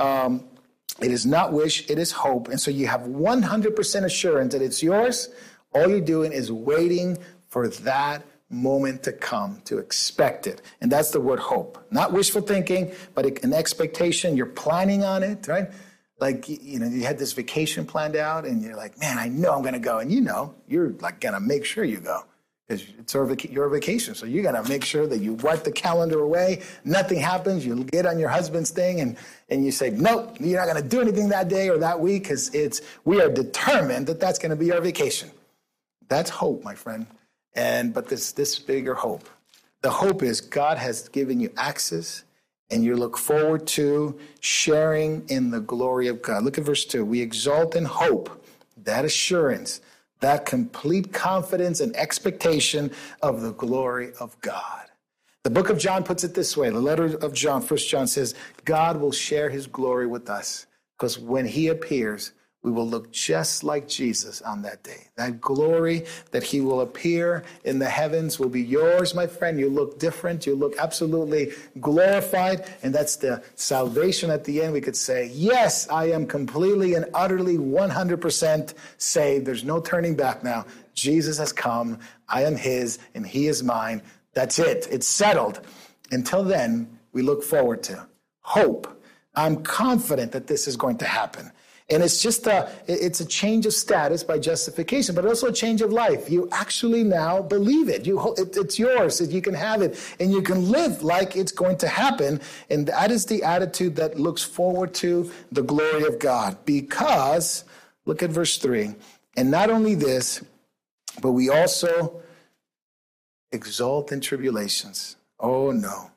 It is not wish, it is hope. And so you have 100% assurance that it's yours. All you're doing is waiting for that moment to come, to expect it. And that's the word hope. Not wishful thinking, but an expectation. You're planning on it, right? Like, you had this vacation planned out and you're like, man, I know I'm going to go. And you're like going to make sure you go because it's your vacation. So you got to make sure that you wipe the calendar away. Nothing happens. You get on your husband's thing and you say, nope, you're not going to do anything that day or that week because we are determined that that's going to be our vacation. That's hope, my friend. But this bigger hope. The hope is God has given you access and you look forward to sharing in the glory of God. Look at verse 2. We exalt in hope, that assurance, that complete confidence and expectation of the glory of God. The book of John puts it this way. The letter of John, 1 John says, God will share his glory with us because when he appears, we will look just like Jesus on that day. That glory that he will appear in the heavens will be yours, my friend. You look different. You look absolutely glorified. And that's the salvation at the end. We could say, yes, I am completely and utterly 100% saved. There's no turning back now. Jesus has come. I am his and he is mine. That's it. It's settled. Until then, we look forward to hope. I'm confident that this is going to happen. And it's just it's a change of status by justification, but also a change of life. You actually now believe it. It's yours. You can have it, and you can live like it's going to happen. And that is the attitude that looks forward to the glory of God. Because, look at verse 3, and not only this, but we also exult in tribulations. Oh, no.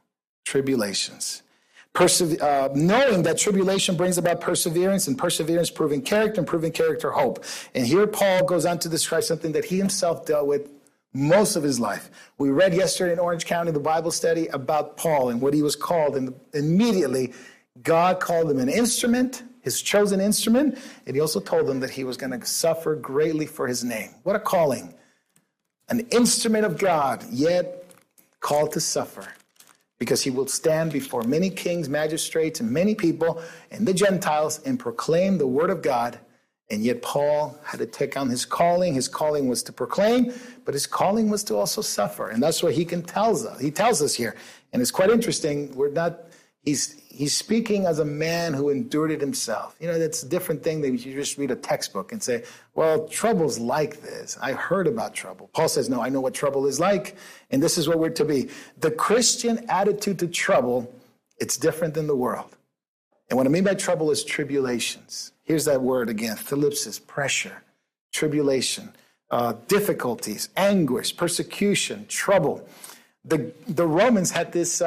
tribulations. Knowing that tribulation brings about perseverance, and perseverance proving character, and proving character hope. And here Paul goes on to describe something that he himself dealt with most of his life. We read yesterday in Orange County, the Bible study, about Paul and what he was called. And immediately, God called him an instrument, his chosen instrument. And he also told him that he was going to suffer greatly for his name. What a calling. An instrument of God, yet called to suffer. Because he will stand before many kings, magistrates, and many people and the Gentiles and proclaim the word of God. And yet Paul had to take on his calling. His calling was to proclaim, but his calling was to also suffer. And that's what he tells us here. And it's quite interesting. He's speaking as a man who endured it himself. You know, that's a different thing than you just read a textbook and say, well, trouble's like this. I heard about trouble. Paul says, no, I know what trouble is like, and this is what we're to be. The Christian attitude to trouble, it's different than the world. And what I mean by trouble is tribulations. Here's that word again, thalipsis, pressure, tribulation, difficulties, anguish, persecution, trouble. The Romans had this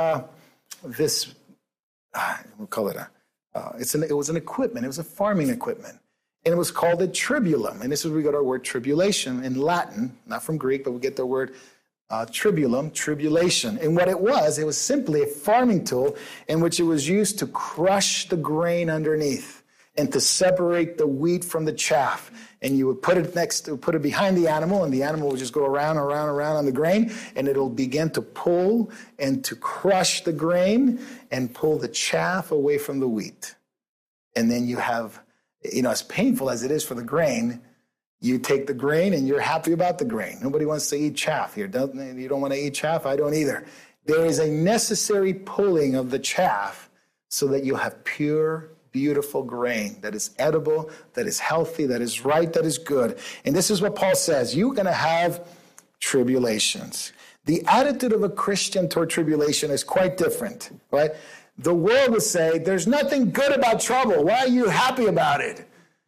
we'll call it it was an equipment. It was a farming equipment. And it was called a tribulum. And this is where we got our word tribulation in Latin, not from Greek, but we get the word tribulum, tribulation. And what it was simply a farming tool in which it was used to crush the grain underneath and to separate the wheat from the chaff. And you would put it behind the animal, and the animal would just go around on the grain, and it'll begin to pull and to crush the grain and pull the chaff away from the wheat. And then you have, as painful as it is for the grain, you take the grain and you're happy about the grain. Nobody wants to eat chaff here. You don't want to eat chaff? I don't either. There is a necessary pulling of the chaff so that you have pure, beautiful grain that is edible, that is healthy, that is right, that is good. And this is what Paul says. You're going to have tribulations. The attitude of a Christian toward tribulation is quite different, right? The world would say, there's nothing good about trouble. Why are you happy about it?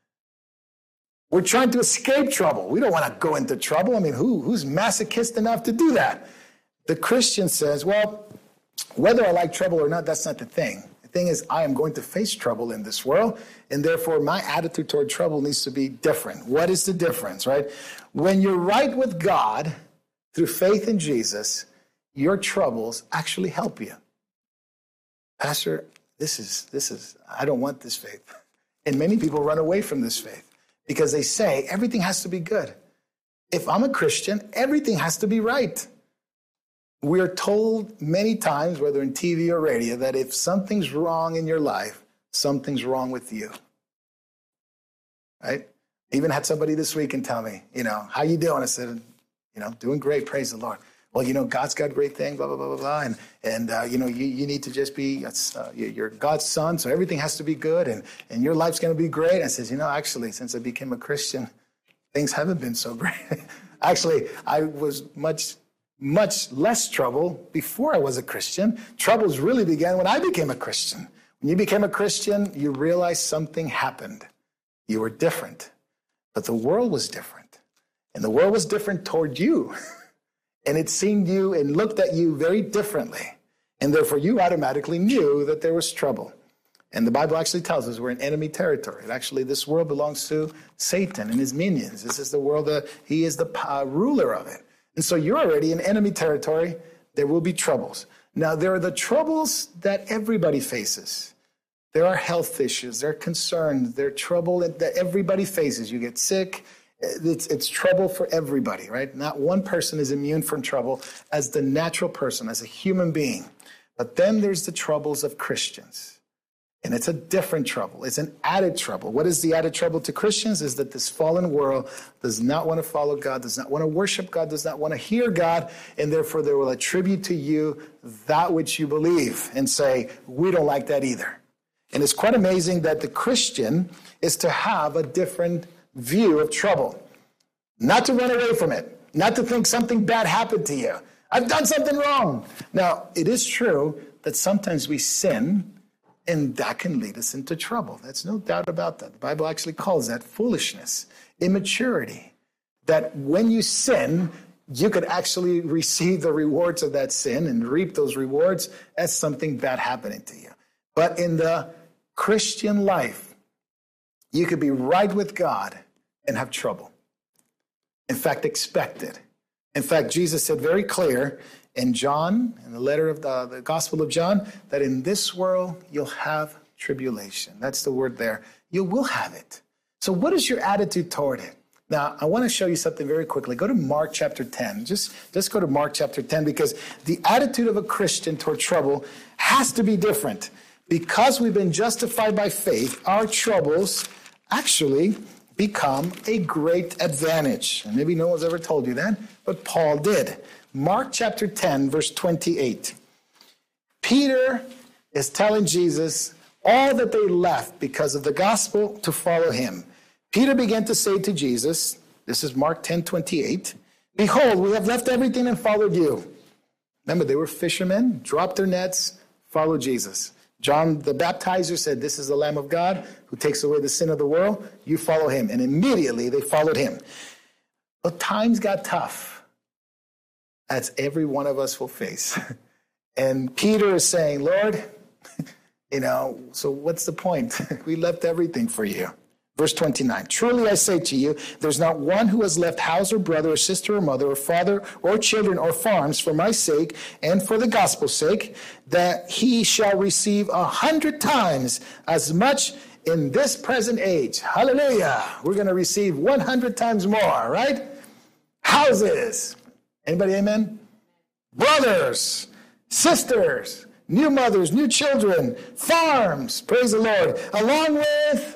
We're trying to escape trouble. We don't want to go into trouble. I mean, who's masochist enough to do that? The Christian says, well, whether I like trouble or not, that's not the thing. The thing is, I am going to face trouble in this world, and therefore my attitude toward trouble needs to be different. What is the difference, right? When you're right with God through faith in Jesus, your troubles actually help you. Pastor, this is, I don't want this faith. And many people run away from this faith because they say everything has to be good. If I'm a Christian, everything has to be right. We are told many times, whether in TV or radio, that if something's wrong in your life, something's wrong with you. Right? I even had somebody this week and tell me, how you doing? I said, doing great, praise the Lord. Well, God's got great things, blah, blah, blah, blah, blah. And you need to just be, you're God's son, so everything has to be good, and your life's going to be great. I says, actually, since I became a Christian, things haven't been so great. Actually, I was much less trouble before I was a Christian. Troubles really began when I became a Christian. When you became a Christian, you realized something happened. You were different, but the world was different. And the world was different toward you. And it seemed you and looked at you very differently. And therefore, you automatically knew that there was trouble. And the Bible actually tells us we're in enemy territory. Actually, this world belongs to Satan and his minions. This is the world that he is the ruler of it. And so you're already in enemy territory. There will be troubles. Now, there are the troubles that everybody faces. There are health issues. There are concerns. There are trouble that everybody faces. You get sick. It's trouble for everybody, right? Not one person is immune from trouble as the natural person, as a human being. But then there's the troubles of Christians. And it's a different trouble. It's an added trouble. What is the added trouble to Christians? Is that this fallen world does not want to follow God, does not want to worship God, does not want to hear God, and therefore they will attribute to you that which you believe and say, we don't like that either. And it's quite amazing that the Christian is to have a different view of trouble, not to run away from it, not to think something bad happened to you. I've done something wrong. Now, it is true that sometimes we sin, and that can lead us into trouble. There's no doubt about that. The Bible actually calls that foolishness, immaturity. That when you sin, you could actually receive the rewards of that sin and reap those rewards as something bad happening to you. But in the Christian life, you could be right with God and have trouble. In fact, expect it. In fact, Jesus said very clear in John, in the letter of the Gospel of John, that in this world you'll have tribulation. That's the word there. You will have it. So what is your attitude toward it? Now, I want to show you something very quickly. Go to Mark chapter 10. Just go to Mark chapter 10, because the attitude of a Christian toward trouble has to be different. Because we've been justified by faith, our troubles actually become a great advantage. And maybe no one's ever told you that, but Paul did. Mark chapter 10, verse 28. Peter is telling Jesus all that they left because of the gospel to follow him. Peter began to say to Jesus, this is Mark 10:28, behold, we have left everything and followed you. Remember, they were fishermen, dropped their nets, followed Jesus. John the Baptizer said, this is the Lamb of God who takes away the sin of the world. You follow him. And immediately they followed him. But times got tough, as every one of us will face. And Peter is saying, Lord, so what's the point? We left everything for you. Verse 29, truly I say to you, there's not one who has left house or brother or sister or mother or father or children or farms for my sake and for the gospel's sake, that he shall receive 100 times as much in this present age. Hallelujah. We're going to receive 100 times more, right? Houses. Anybody amen? Brothers, sisters, new mothers, new children, farms. Praise the Lord. Along with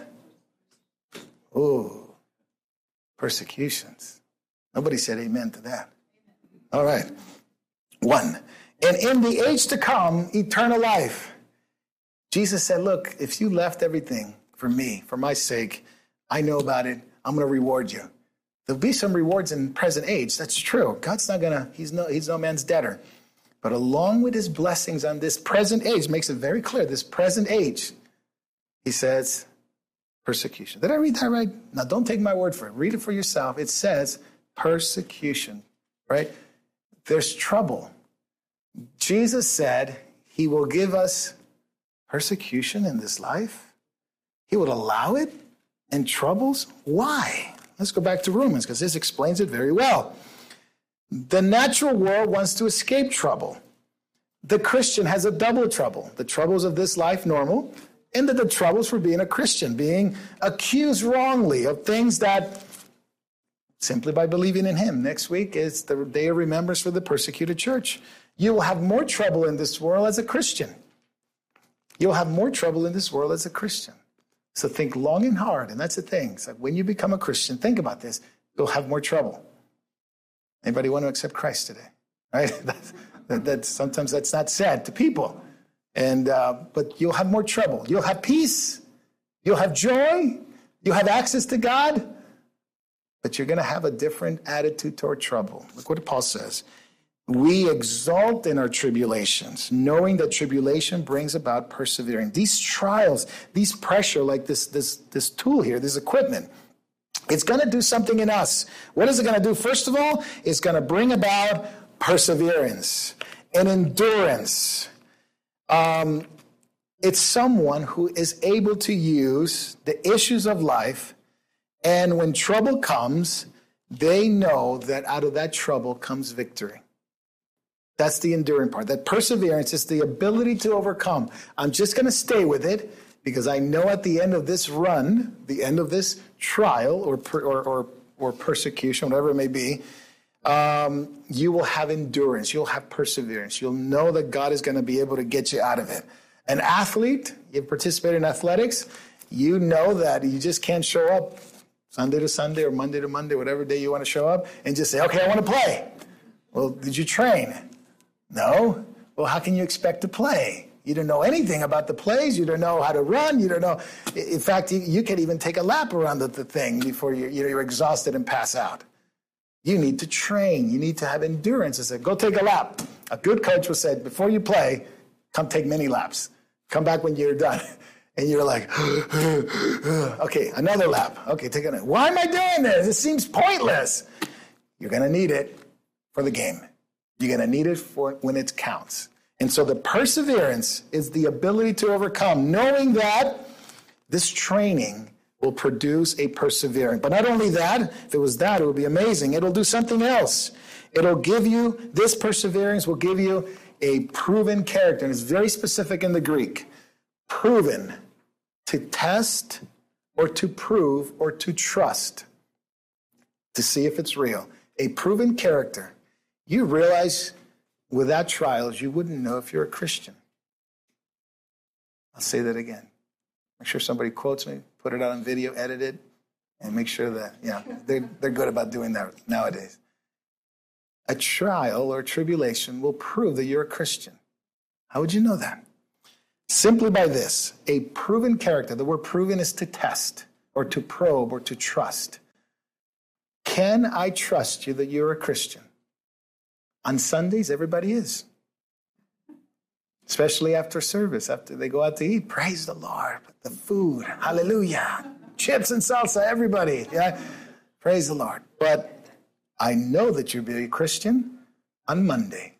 persecutions. Nobody said amen to that. All right. 1. And in the age to come, eternal life. Jesus said, look, if you left everything for me, for my sake, I know about it. I'm going to reward you. There'll be some rewards in present age. That's true. God's not going to, he's no man's debtor. But along with his blessings on this present age, makes it very clear, this present age, he says, persecution. Did I read that right? Now, don't take my word for it. Read it for yourself. It says persecution, right? There's trouble. Jesus said he will give us persecution in this life. He would allow it and troubles. Why? Let's go back to Romans, because this explains it very well. The natural world wants to escape trouble. The Christian has a double trouble. The troubles of this life, normal, and the troubles for being a Christian, being accused wrongly of things that simply by believing in him. Next week is the day of remembrance for the persecuted church. You will have more trouble in this world as a Christian. You'll have more trouble in this world as a Christian. So think long and hard, and that's the thing. It's like when you become a Christian, think about this. You'll have more trouble. Anybody want to accept Christ today? Right? Sometimes that's not said to people. But you'll have more trouble. You'll have peace. You'll have joy. You'll have access to God. But you're going to have a different attitude toward trouble. Look what Paul says. We exult in our tribulations, knowing that tribulation brings about persevering. These trials, these pressure, like this tool here, this equipment, it's going to do something in us. What is it going to do? First of all, it's going to bring about perseverance and endurance. It's someone who is able to use the issues of life, and when trouble comes, they know that out of that trouble comes victory. That's the enduring part. That perseverance is the ability to overcome. I'm just going to stay with it because I know at the end of this run, the end of this trial or persecution, whatever it may be, you will have endurance. You'll have perseverance. You'll know that God is going to be able to get you out of it. An athlete, you participate in athletics, you know that you just can't show up Sunday to Sunday or Monday to Monday, whatever day you want to show up, and just say, okay, I want to play. Well, did you train? No. Well, how can you expect to play? You don't know anything about the plays. You don't know how to run. You don't know. In fact, you can't even take a lap around the thing before you're exhausted and pass out. You need to train. You need to have endurance. I said, go take a lap. A good coach will say, before you play, come take many laps. Come back when you're done. And you're like, okay, another lap. Okay, take another. Why am I doing this? It seems pointless. You're going to need it. for the game. You're going to need it for when it counts. And so the perseverance is the ability to overcome, knowing that this training will produce a perseverance. But not only that, if it was that, it would be amazing. It'll do something else. It'll give you, this perseverance will give you a proven character. And it's very specific in the Greek. Proven, to test or to prove or to trust, to see if it's real. A proven character. You realize without trials, you wouldn't know if you're a Christian. I'll say that again. Make sure somebody quotes me, put it out on video, edit it, and make sure that, they're good about doing that nowadays. A trial or tribulation will prove that you're a Christian. How would you know that? Simply by this, a proven character. The word proven is to test or to probe or to trust. Can I trust you that you're a Christian? On Sundays, everybody is. Especially after service, after they go out to eat. Praise the Lord. The food. Hallelujah. Chips and salsa, everybody. Yeah. Praise the Lord. But I know that you'll be a Christian on Monday.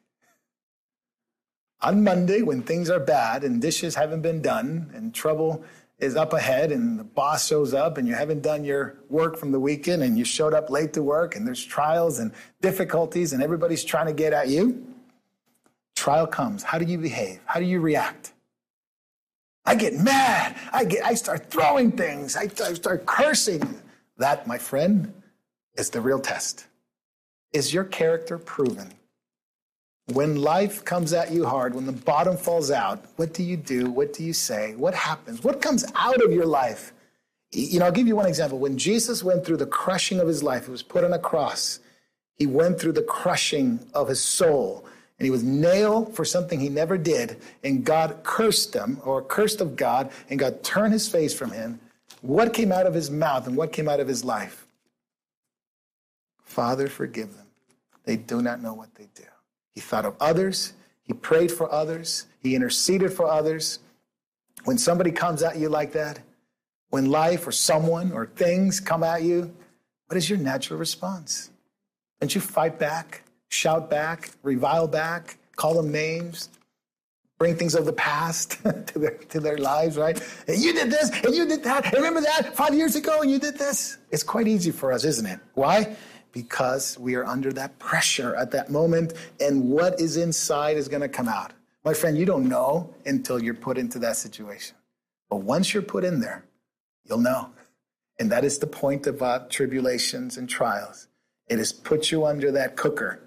On Monday, when things are bad and dishes haven't been done and trouble is up ahead and the boss shows up and you haven't done your work from the weekend and you showed up late to work and there's trials and difficulties and everybody's trying to get at you. Trial comes. How do you behave? How do you react? I get mad. I start throwing things. I start cursing. That, my friend, is the real test. Is your character proven? When life comes at you hard, when the bottom falls out, what do you do? What do you say? What happens? What comes out of your life? I'll give you one example. When Jesus went through the crushing of his life, he was put on a cross. He went through the crushing of his soul. And he was nailed for something he never did. And God cursed him, or cursed of God, and God turned his face from him. What came out of his mouth and what came out of his life? Father, forgive them. They do not know what they do. He thought of others. He prayed for others. He interceded for others. When somebody comes at you like that, when life or someone or things come at you, what is your natural response? Don't you fight back, shout back, revile back, call them names, bring things of the past to their lives, right? And you did this, and you did that. Remember that 5 years ago, and you did this? It's quite easy for us, isn't it? Why? Because we are under that pressure at that moment, and what is inside is going to come out. My friend, you don't know until you're put into that situation. But once you're put in there, you'll know. And that is the point about tribulations and trials. It has put you under that cooker.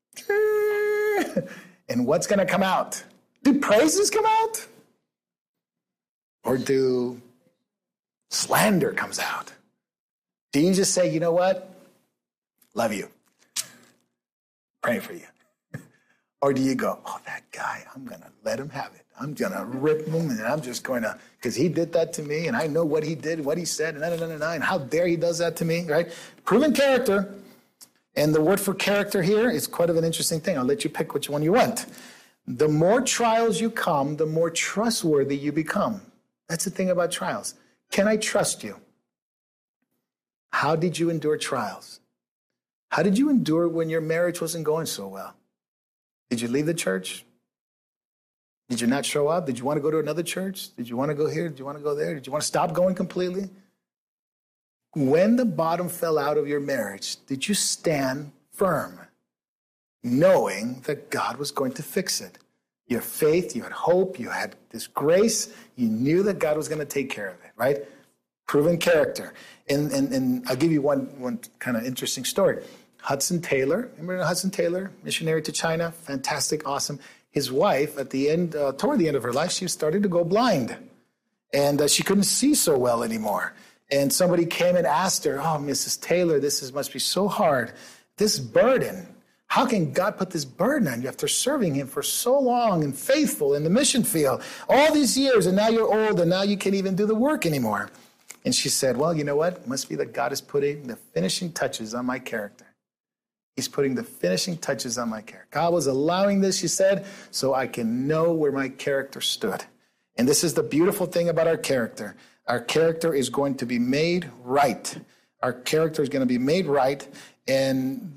And what's going to come out? Do praises come out? Or do slander comes out? Do you just say, you know what? Love you. Praying for you. Or do you go, oh, that guy, I'm going to let him have it. I'm going to rip him, and I'm just going to, because he did that to me, and I know what he did, what he said, and how dare he does that to me, right? Proven character. And the word for character here is quite of an interesting thing. I'll let you pick which one you want. The more trials you come, the more trustworthy you become. That's the thing about trials. Can I trust you? How did you endure trials? How did you endure when your marriage wasn't going so well? Did you leave the church? Did you not show up? Did you want to go to another church? Did you want to go here? Did you want to go there? Did you want to stop going completely? When the bottom fell out of your marriage, did you stand firm, knowing that God was going to fix it? You had faith, you had hope, you had this grace. You knew that God was going to take care of it, right? Proven character. And I'll give you one kind of interesting story. Hudson Taylor, remember Hudson Taylor, missionary to China, fantastic, awesome. His wife, at the end, toward the end of her life, she started to go blind, and she couldn't see so well anymore. And somebody came and asked her, oh, Mrs. Taylor, must be so hard. This burden, how can God put this burden on you after serving him for so long and faithful in the mission field, all these years, and now you're old, and now you can't even do the work anymore? And she said, well, you know what? It must be that God is putting the finishing touches on my character. He's putting the finishing touches on my character. God was allowing this, she said, so I can know where my character stood. And this is the beautiful thing about our character. Our character is going to be made right. Our character is going to be made right. And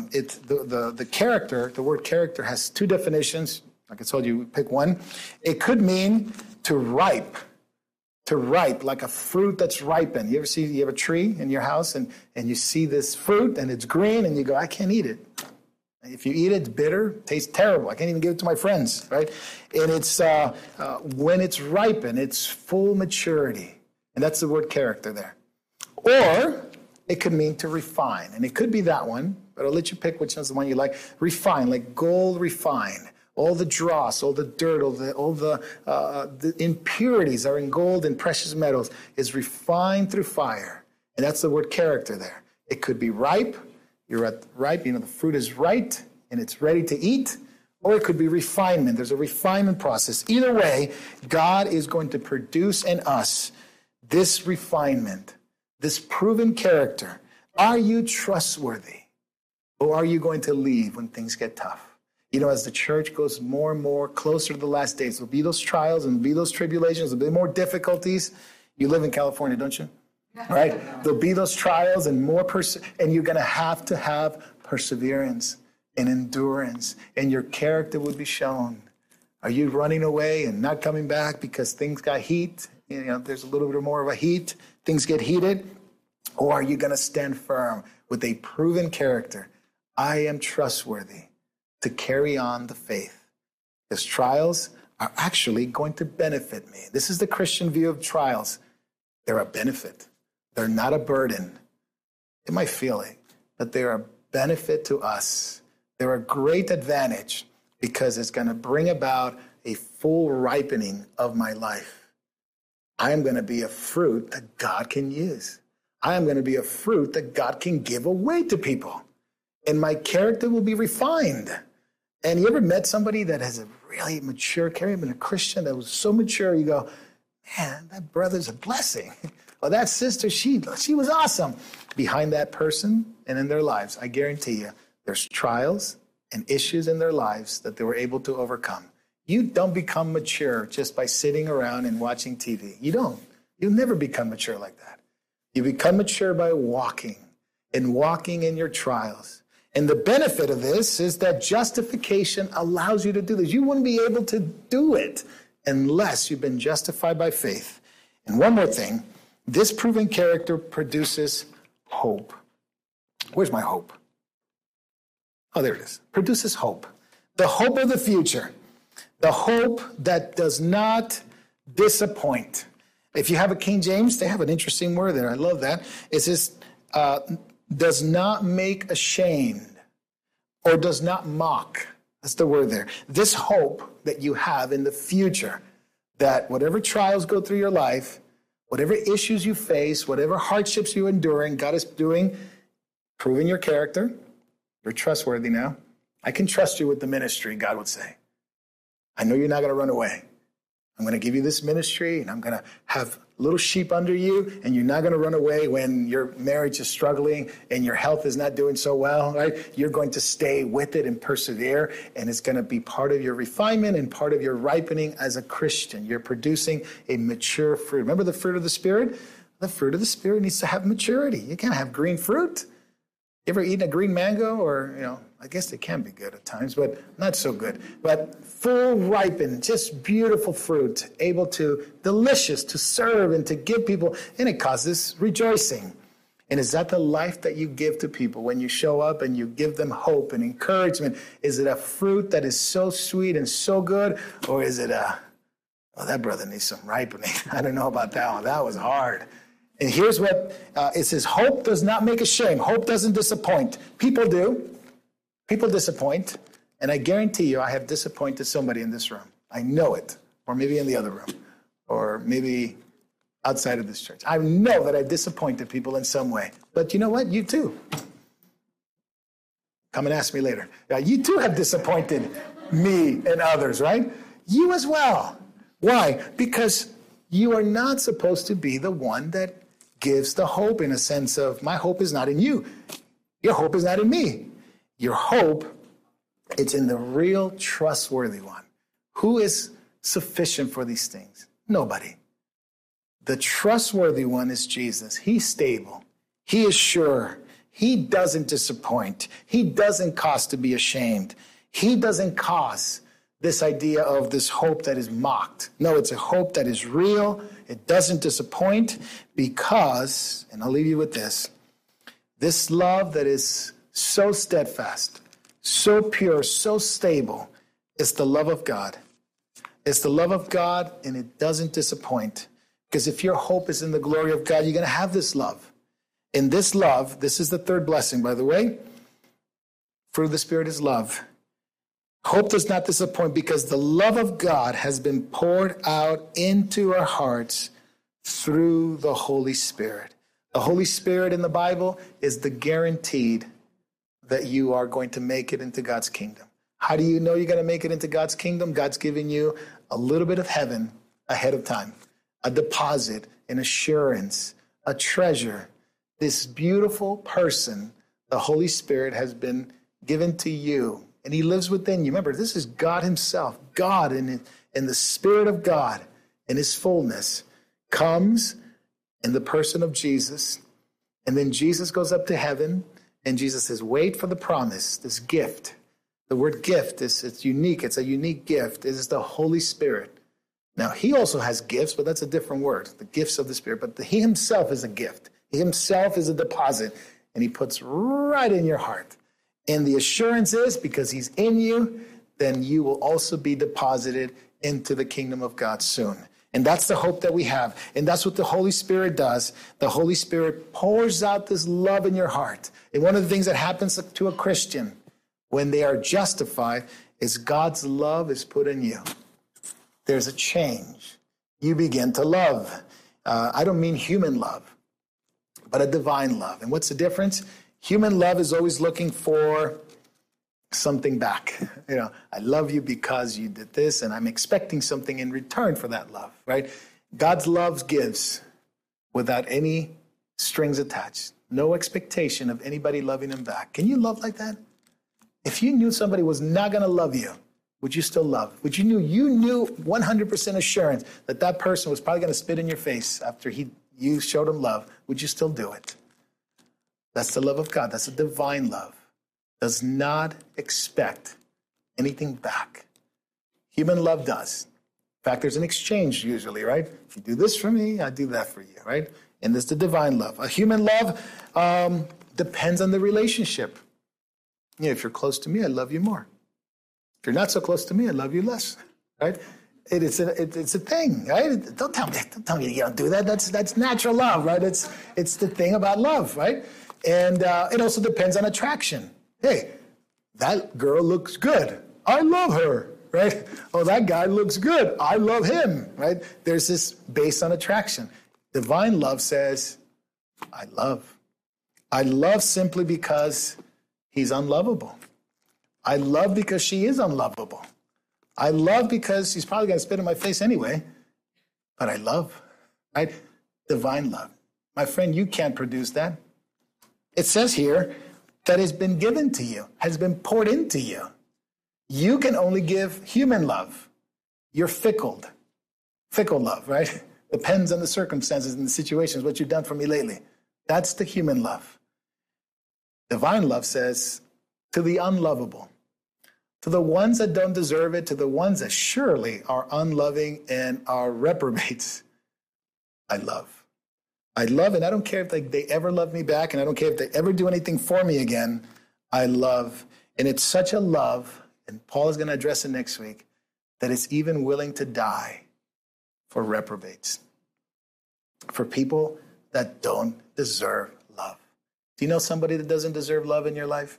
the character, the word character has two definitions. Like I told you, pick one. It could mean to ripe, like a fruit that's ripened. You have a tree in your house and you see this fruit and it's green and you go, I can't eat it. If you eat it, it's bitter, tastes terrible. I can't even give it to my friends, right? And it's when it's ripened, it's full maturity. And that's the word character there. Or it could mean to refine. And it could be that one, but I'll let you pick which one's the one you like. Refine, like gold refined. All the dross, all the dirt, all the impurities are in gold and precious metals is refined through fire. And that's the word character there. It could be ripe. You're at ripe, the fruit is right and it's ready to eat. Or it could be refinement. There's a refinement process. Either way, God is going to produce in us this refinement, this proven character. Are you trustworthy? Or are you going to leave when things get tough? As the church goes more and more closer to the last days, there'll be those trials and there'll be those tribulations, there'll be more difficulties. You live in California, don't you? Right? There'll be those trials and more, and you're going to have perseverance and endurance, and your character will be shown. Are you running away and not coming back because things got heat? There's a little bit more of a heat. Things get heated. Or are you going to stand firm with a proven character? I am trustworthy to carry on the faith. Because trials are actually going to benefit me. This is the Christian view of trials. They're a benefit. They're not a burden. It might feel it, but they're a benefit to us. They're a great advantage because it's going to bring about a full ripening of my life. I am going to be a fruit that God can use. I am going to be a fruit that God can give away to people. And my character will be refined. And you ever met somebody that has a really mature character, been a Christian that was so mature, you go, man, that brother's a blessing. Or that sister, she was awesome. Behind that person and in their lives, I guarantee you, there's trials and issues in their lives that they were able to overcome. You don't become mature just by sitting around and watching TV. You don't. You'll never become mature like that. You become mature by walking in your trials. And the benefit of this is that justification allows you to do this. You wouldn't be able to do it unless you've been justified by faith. And one more thing, this proven character produces hope. Where's my hope? Oh, there it is. Produces hope. The hope of the future. The hope that does not disappoint. If you have a King James, they have an interesting word there. I love that. It says, does not make ashamed or does not mock. That's the word there. This hope that you have in the future, that whatever trials go through your life, whatever issues you face, whatever hardships you're enduring, God is doing, proving your character. You're trustworthy now. I can trust you with the ministry, God would say. I know you're not going to run away. I'm going to give you this ministry, and I'm going to have little sheep under you, and you're not going to run away when your marriage is struggling and your health is not doing so well, right? You're going to stay with it and persevere, and it's going to be part of your refinement and part of your ripening as a Christian. You're producing a mature fruit. Remember the fruit of the Spirit? The fruit of the Spirit needs to have maturity. You can't have green fruit. You ever eaten a green mango? Or, I guess they can be good at times, but not so good. But full ripened, just beautiful fruit, delicious to serve and to give people, and it causes rejoicing. And is that the life that you give to people when you show up and you give them hope and encouragement? Is it a fruit that is so sweet and so good? Or is it that brother needs some ripening? I don't know about that one. That was hard. And here's what it says, hope does not make ashamed. Hope doesn't disappoint. People do. People disappoint. And I guarantee you I have disappointed somebody in this room. I know it. Or maybe in the other room. Or maybe outside of this church. I know that I've disappointed people in some way. But you know what? You too. Come and ask me later. You too have disappointed me and others, right? You as well. Why? Because you are not supposed to be the one that gives the hope in a sense of, my hope is not in you. Your hope is not in me. Your hope, it's in the real trustworthy one. Who is sufficient for these things? Nobody. The trustworthy one is Jesus. He's stable. He is sure. He doesn't disappoint. He doesn't cause to be ashamed. He doesn't cause this idea of this hope that is mocked. No, it's a hope that is real. It doesn't disappoint because, and I'll leave you with this love that is so steadfast, so pure, so stable, is the love of God. It's the love of God, and it doesn't disappoint. Because if your hope is in the glory of God, you're going to have this love. In this love, this is the third blessing, by the way. Fruit of the Spirit is love. Hope does not disappoint because the love of God has been poured out into our hearts through the Holy Spirit. The Holy Spirit in the Bible is the guaranteed that you are going to make it into God's kingdom. How do you know you're going to make it into God's kingdom? God's giving you a little bit of heaven ahead of time, a deposit, an assurance, a treasure. This beautiful person, the Holy Spirit, has been given to you, and he lives within you. Remember, this is God himself. God in the Spirit of God in his fullness comes in the person of Jesus, and then Jesus goes up to heaven, and Jesus says, wait for the promise, this gift. The word gift, it's unique. It's a unique gift. It is the Holy Spirit. Now, he also has gifts, but that's a different word, the gifts of the Spirit. But he himself is a gift. He himself is a deposit, and he puts right in your heart. And the assurance is, because he's in you, then you will also be deposited into the kingdom of God soon. And that's the hope that we have. And that's what the Holy Spirit does. The Holy Spirit pours out this love in your heart. And one of the things that happens to a Christian when they are justified is God's love is put in you. There's a change. You begin to love. I don't mean human love, but a divine love. And what's the difference? Human love is always looking for something back. I love you because you did this, and I'm expecting something in return for that love, right? God's love gives without any strings attached. No expectation of anybody loving him back. Can you love like that? If you knew somebody was not going to love you, would you still love? Would you knew 100% assurance that that person was probably going to spit in your face after you showed him love, would you still do it? That's the love of God. That's a divine love. Does not expect anything back. Human love does. In fact, there's an exchange usually, right? If you do this for me, I do that for you, right? And there's the divine love. A human love depends on the relationship. If you're close to me, I love you more. If you're not so close to me, I love you less, right? It's a thing, right? Don't tell me you don't do that. That's natural love, right? It's the thing about love, right? And it also depends on attraction. Hey, that girl looks good. I love her, right? Oh, that guy looks good. I love him, right? There's this based on attraction. Divine love says, I love. I love simply because he's unlovable. I love because she is unlovable. I love because she's probably going to spit in my face anyway, but I love, right? Divine love. My friend, you can't produce that. It says here that has been given to you, has been poured into you. You can only give human love. You're fickle love, right? Depends on the circumstances and the situations, what you've done for me lately. That's the human love. Divine love says, to the unlovable, to the ones that don't deserve it, to the ones that surely are unloving and are reprobates, I love. I love, and I don't care if they ever love me back, and I don't care if they ever do anything for me again. I love. And it's such a love, and Paul is going to address it next week, that it's even willing to die for reprobates, for people that don't deserve love. Do you know somebody that doesn't deserve love in your life?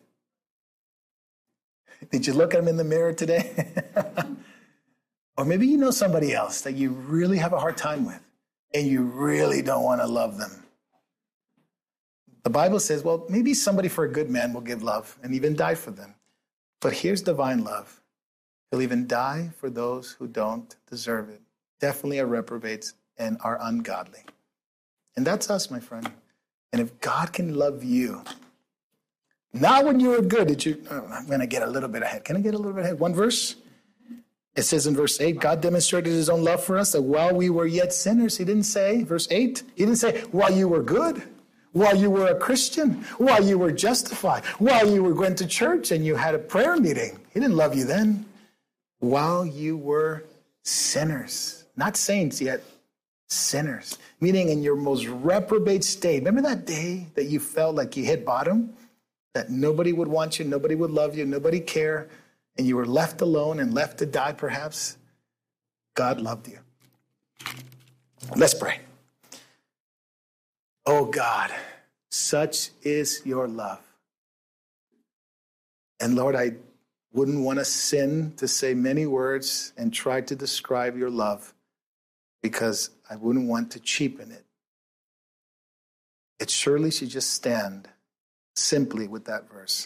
Did you look at them in the mirror today? Or maybe you know somebody else that you really have a hard time with, and you really don't want to love them. The Bible says, well, maybe somebody for a good man will give love and even die for them. But here's divine love. He'll even die for those who don't deserve it. Definitely are reprobates and are ungodly. And that's us, my friend. And if God can love you, not when you were good, I'm going to get a little bit ahead. Can I get a little bit ahead? One verse. It says in verse 8, God demonstrated his own love for us, that while we were yet sinners, he didn't say, verse 8, he didn't say, while you were good, while you were a Christian, while you were justified, while you were going to church and you had a prayer meeting. He didn't love you then. While you were sinners, not saints yet, sinners, meaning in your most reprobate state. Remember that day that you felt like you hit bottom, that nobody would want you, nobody would love you, nobody care, and you were left alone and left to die perhaps? God loved you. Let's pray. Oh God, such is your love. And Lord, I wouldn't want to sin to say many words and try to describe your love, because I wouldn't want to cheapen it. It surely should just stand simply with that verse.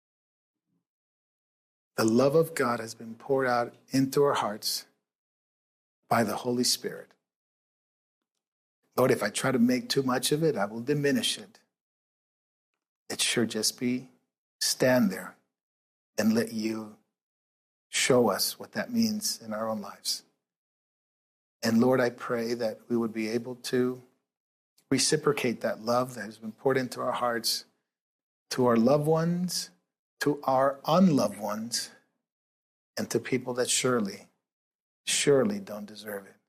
The love of God has been poured out into our hearts by the Holy Spirit. Lord, if I try to make too much of it, I will diminish it. It should just be stand there and let you show us what that means in our own lives. And Lord, I pray that we would be able to reciprocate that love that has been poured into our hearts to our loved ones, to our unloved ones, and to people that surely don't deserve it.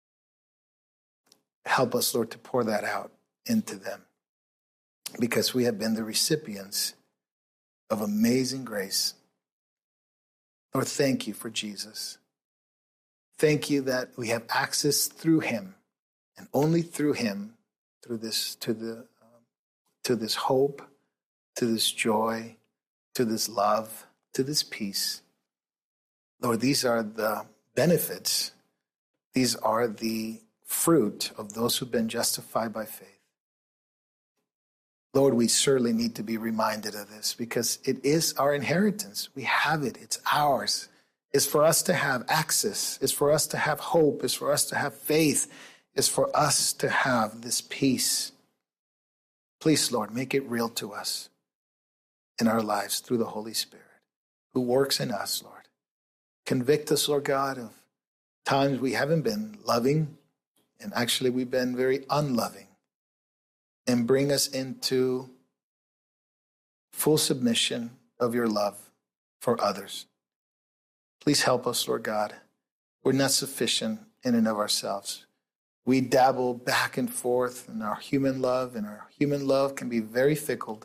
Help us, Lord, to pour that out into them, because we have been the recipients of amazing grace. Lord, thank you for Jesus. Thank you that we have access through him, and only through him, through this to this hope, to this joy, to this love, to this peace. Lord, these are the benefits. These are the fruit of those who've been justified by faith. Lord, we certainly need to be reminded of this, because it is our inheritance. We have it. It's ours. It's for us to have access. It's for us to have hope. It's for us to have faith. It's for us to have this peace. Please, Lord, make it real to us in our lives through the Holy Spirit who works in us, Lord. Convict us, Lord God, of times we haven't been loving, and actually we've been very unloving, and bring us into full submission of your love for others. Please help us, Lord God. We're not sufficient in and of ourselves. We dabble back and forth in our human love, and our human love can be very fickle.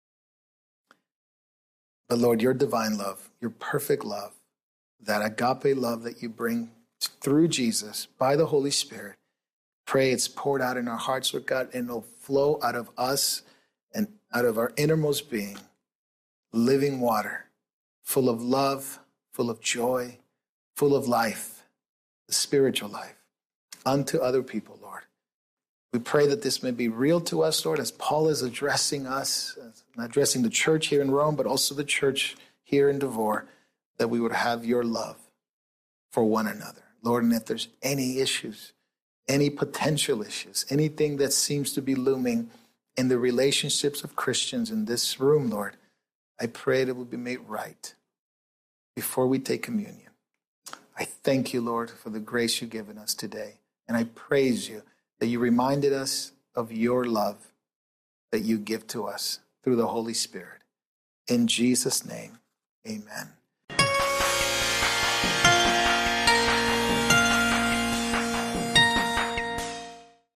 But Lord, your divine love, your perfect love, that agape love that you bring through Jesus by the Holy Spirit, pray it's poured out in our hearts, Lord God, and it'll flow out of us and out of our innermost being, living water, full of love, full of joy, full of life, the spiritual life, unto other people, Lord. We pray that this may be real to us, Lord, as Paul is addressing us, addressing the church here in Rome, but also the church here in Devore, that we would have your love for one another. Lord, and if there's any issues, any potential issues, anything that seems to be looming in the relationships of Christians in this room, Lord, I pray that it will be made right before we take communion. I thank you, Lord, for the grace you've given us today. And I praise you that you reminded us of your love that you give to us through the Holy Spirit. In Jesus' name, amen.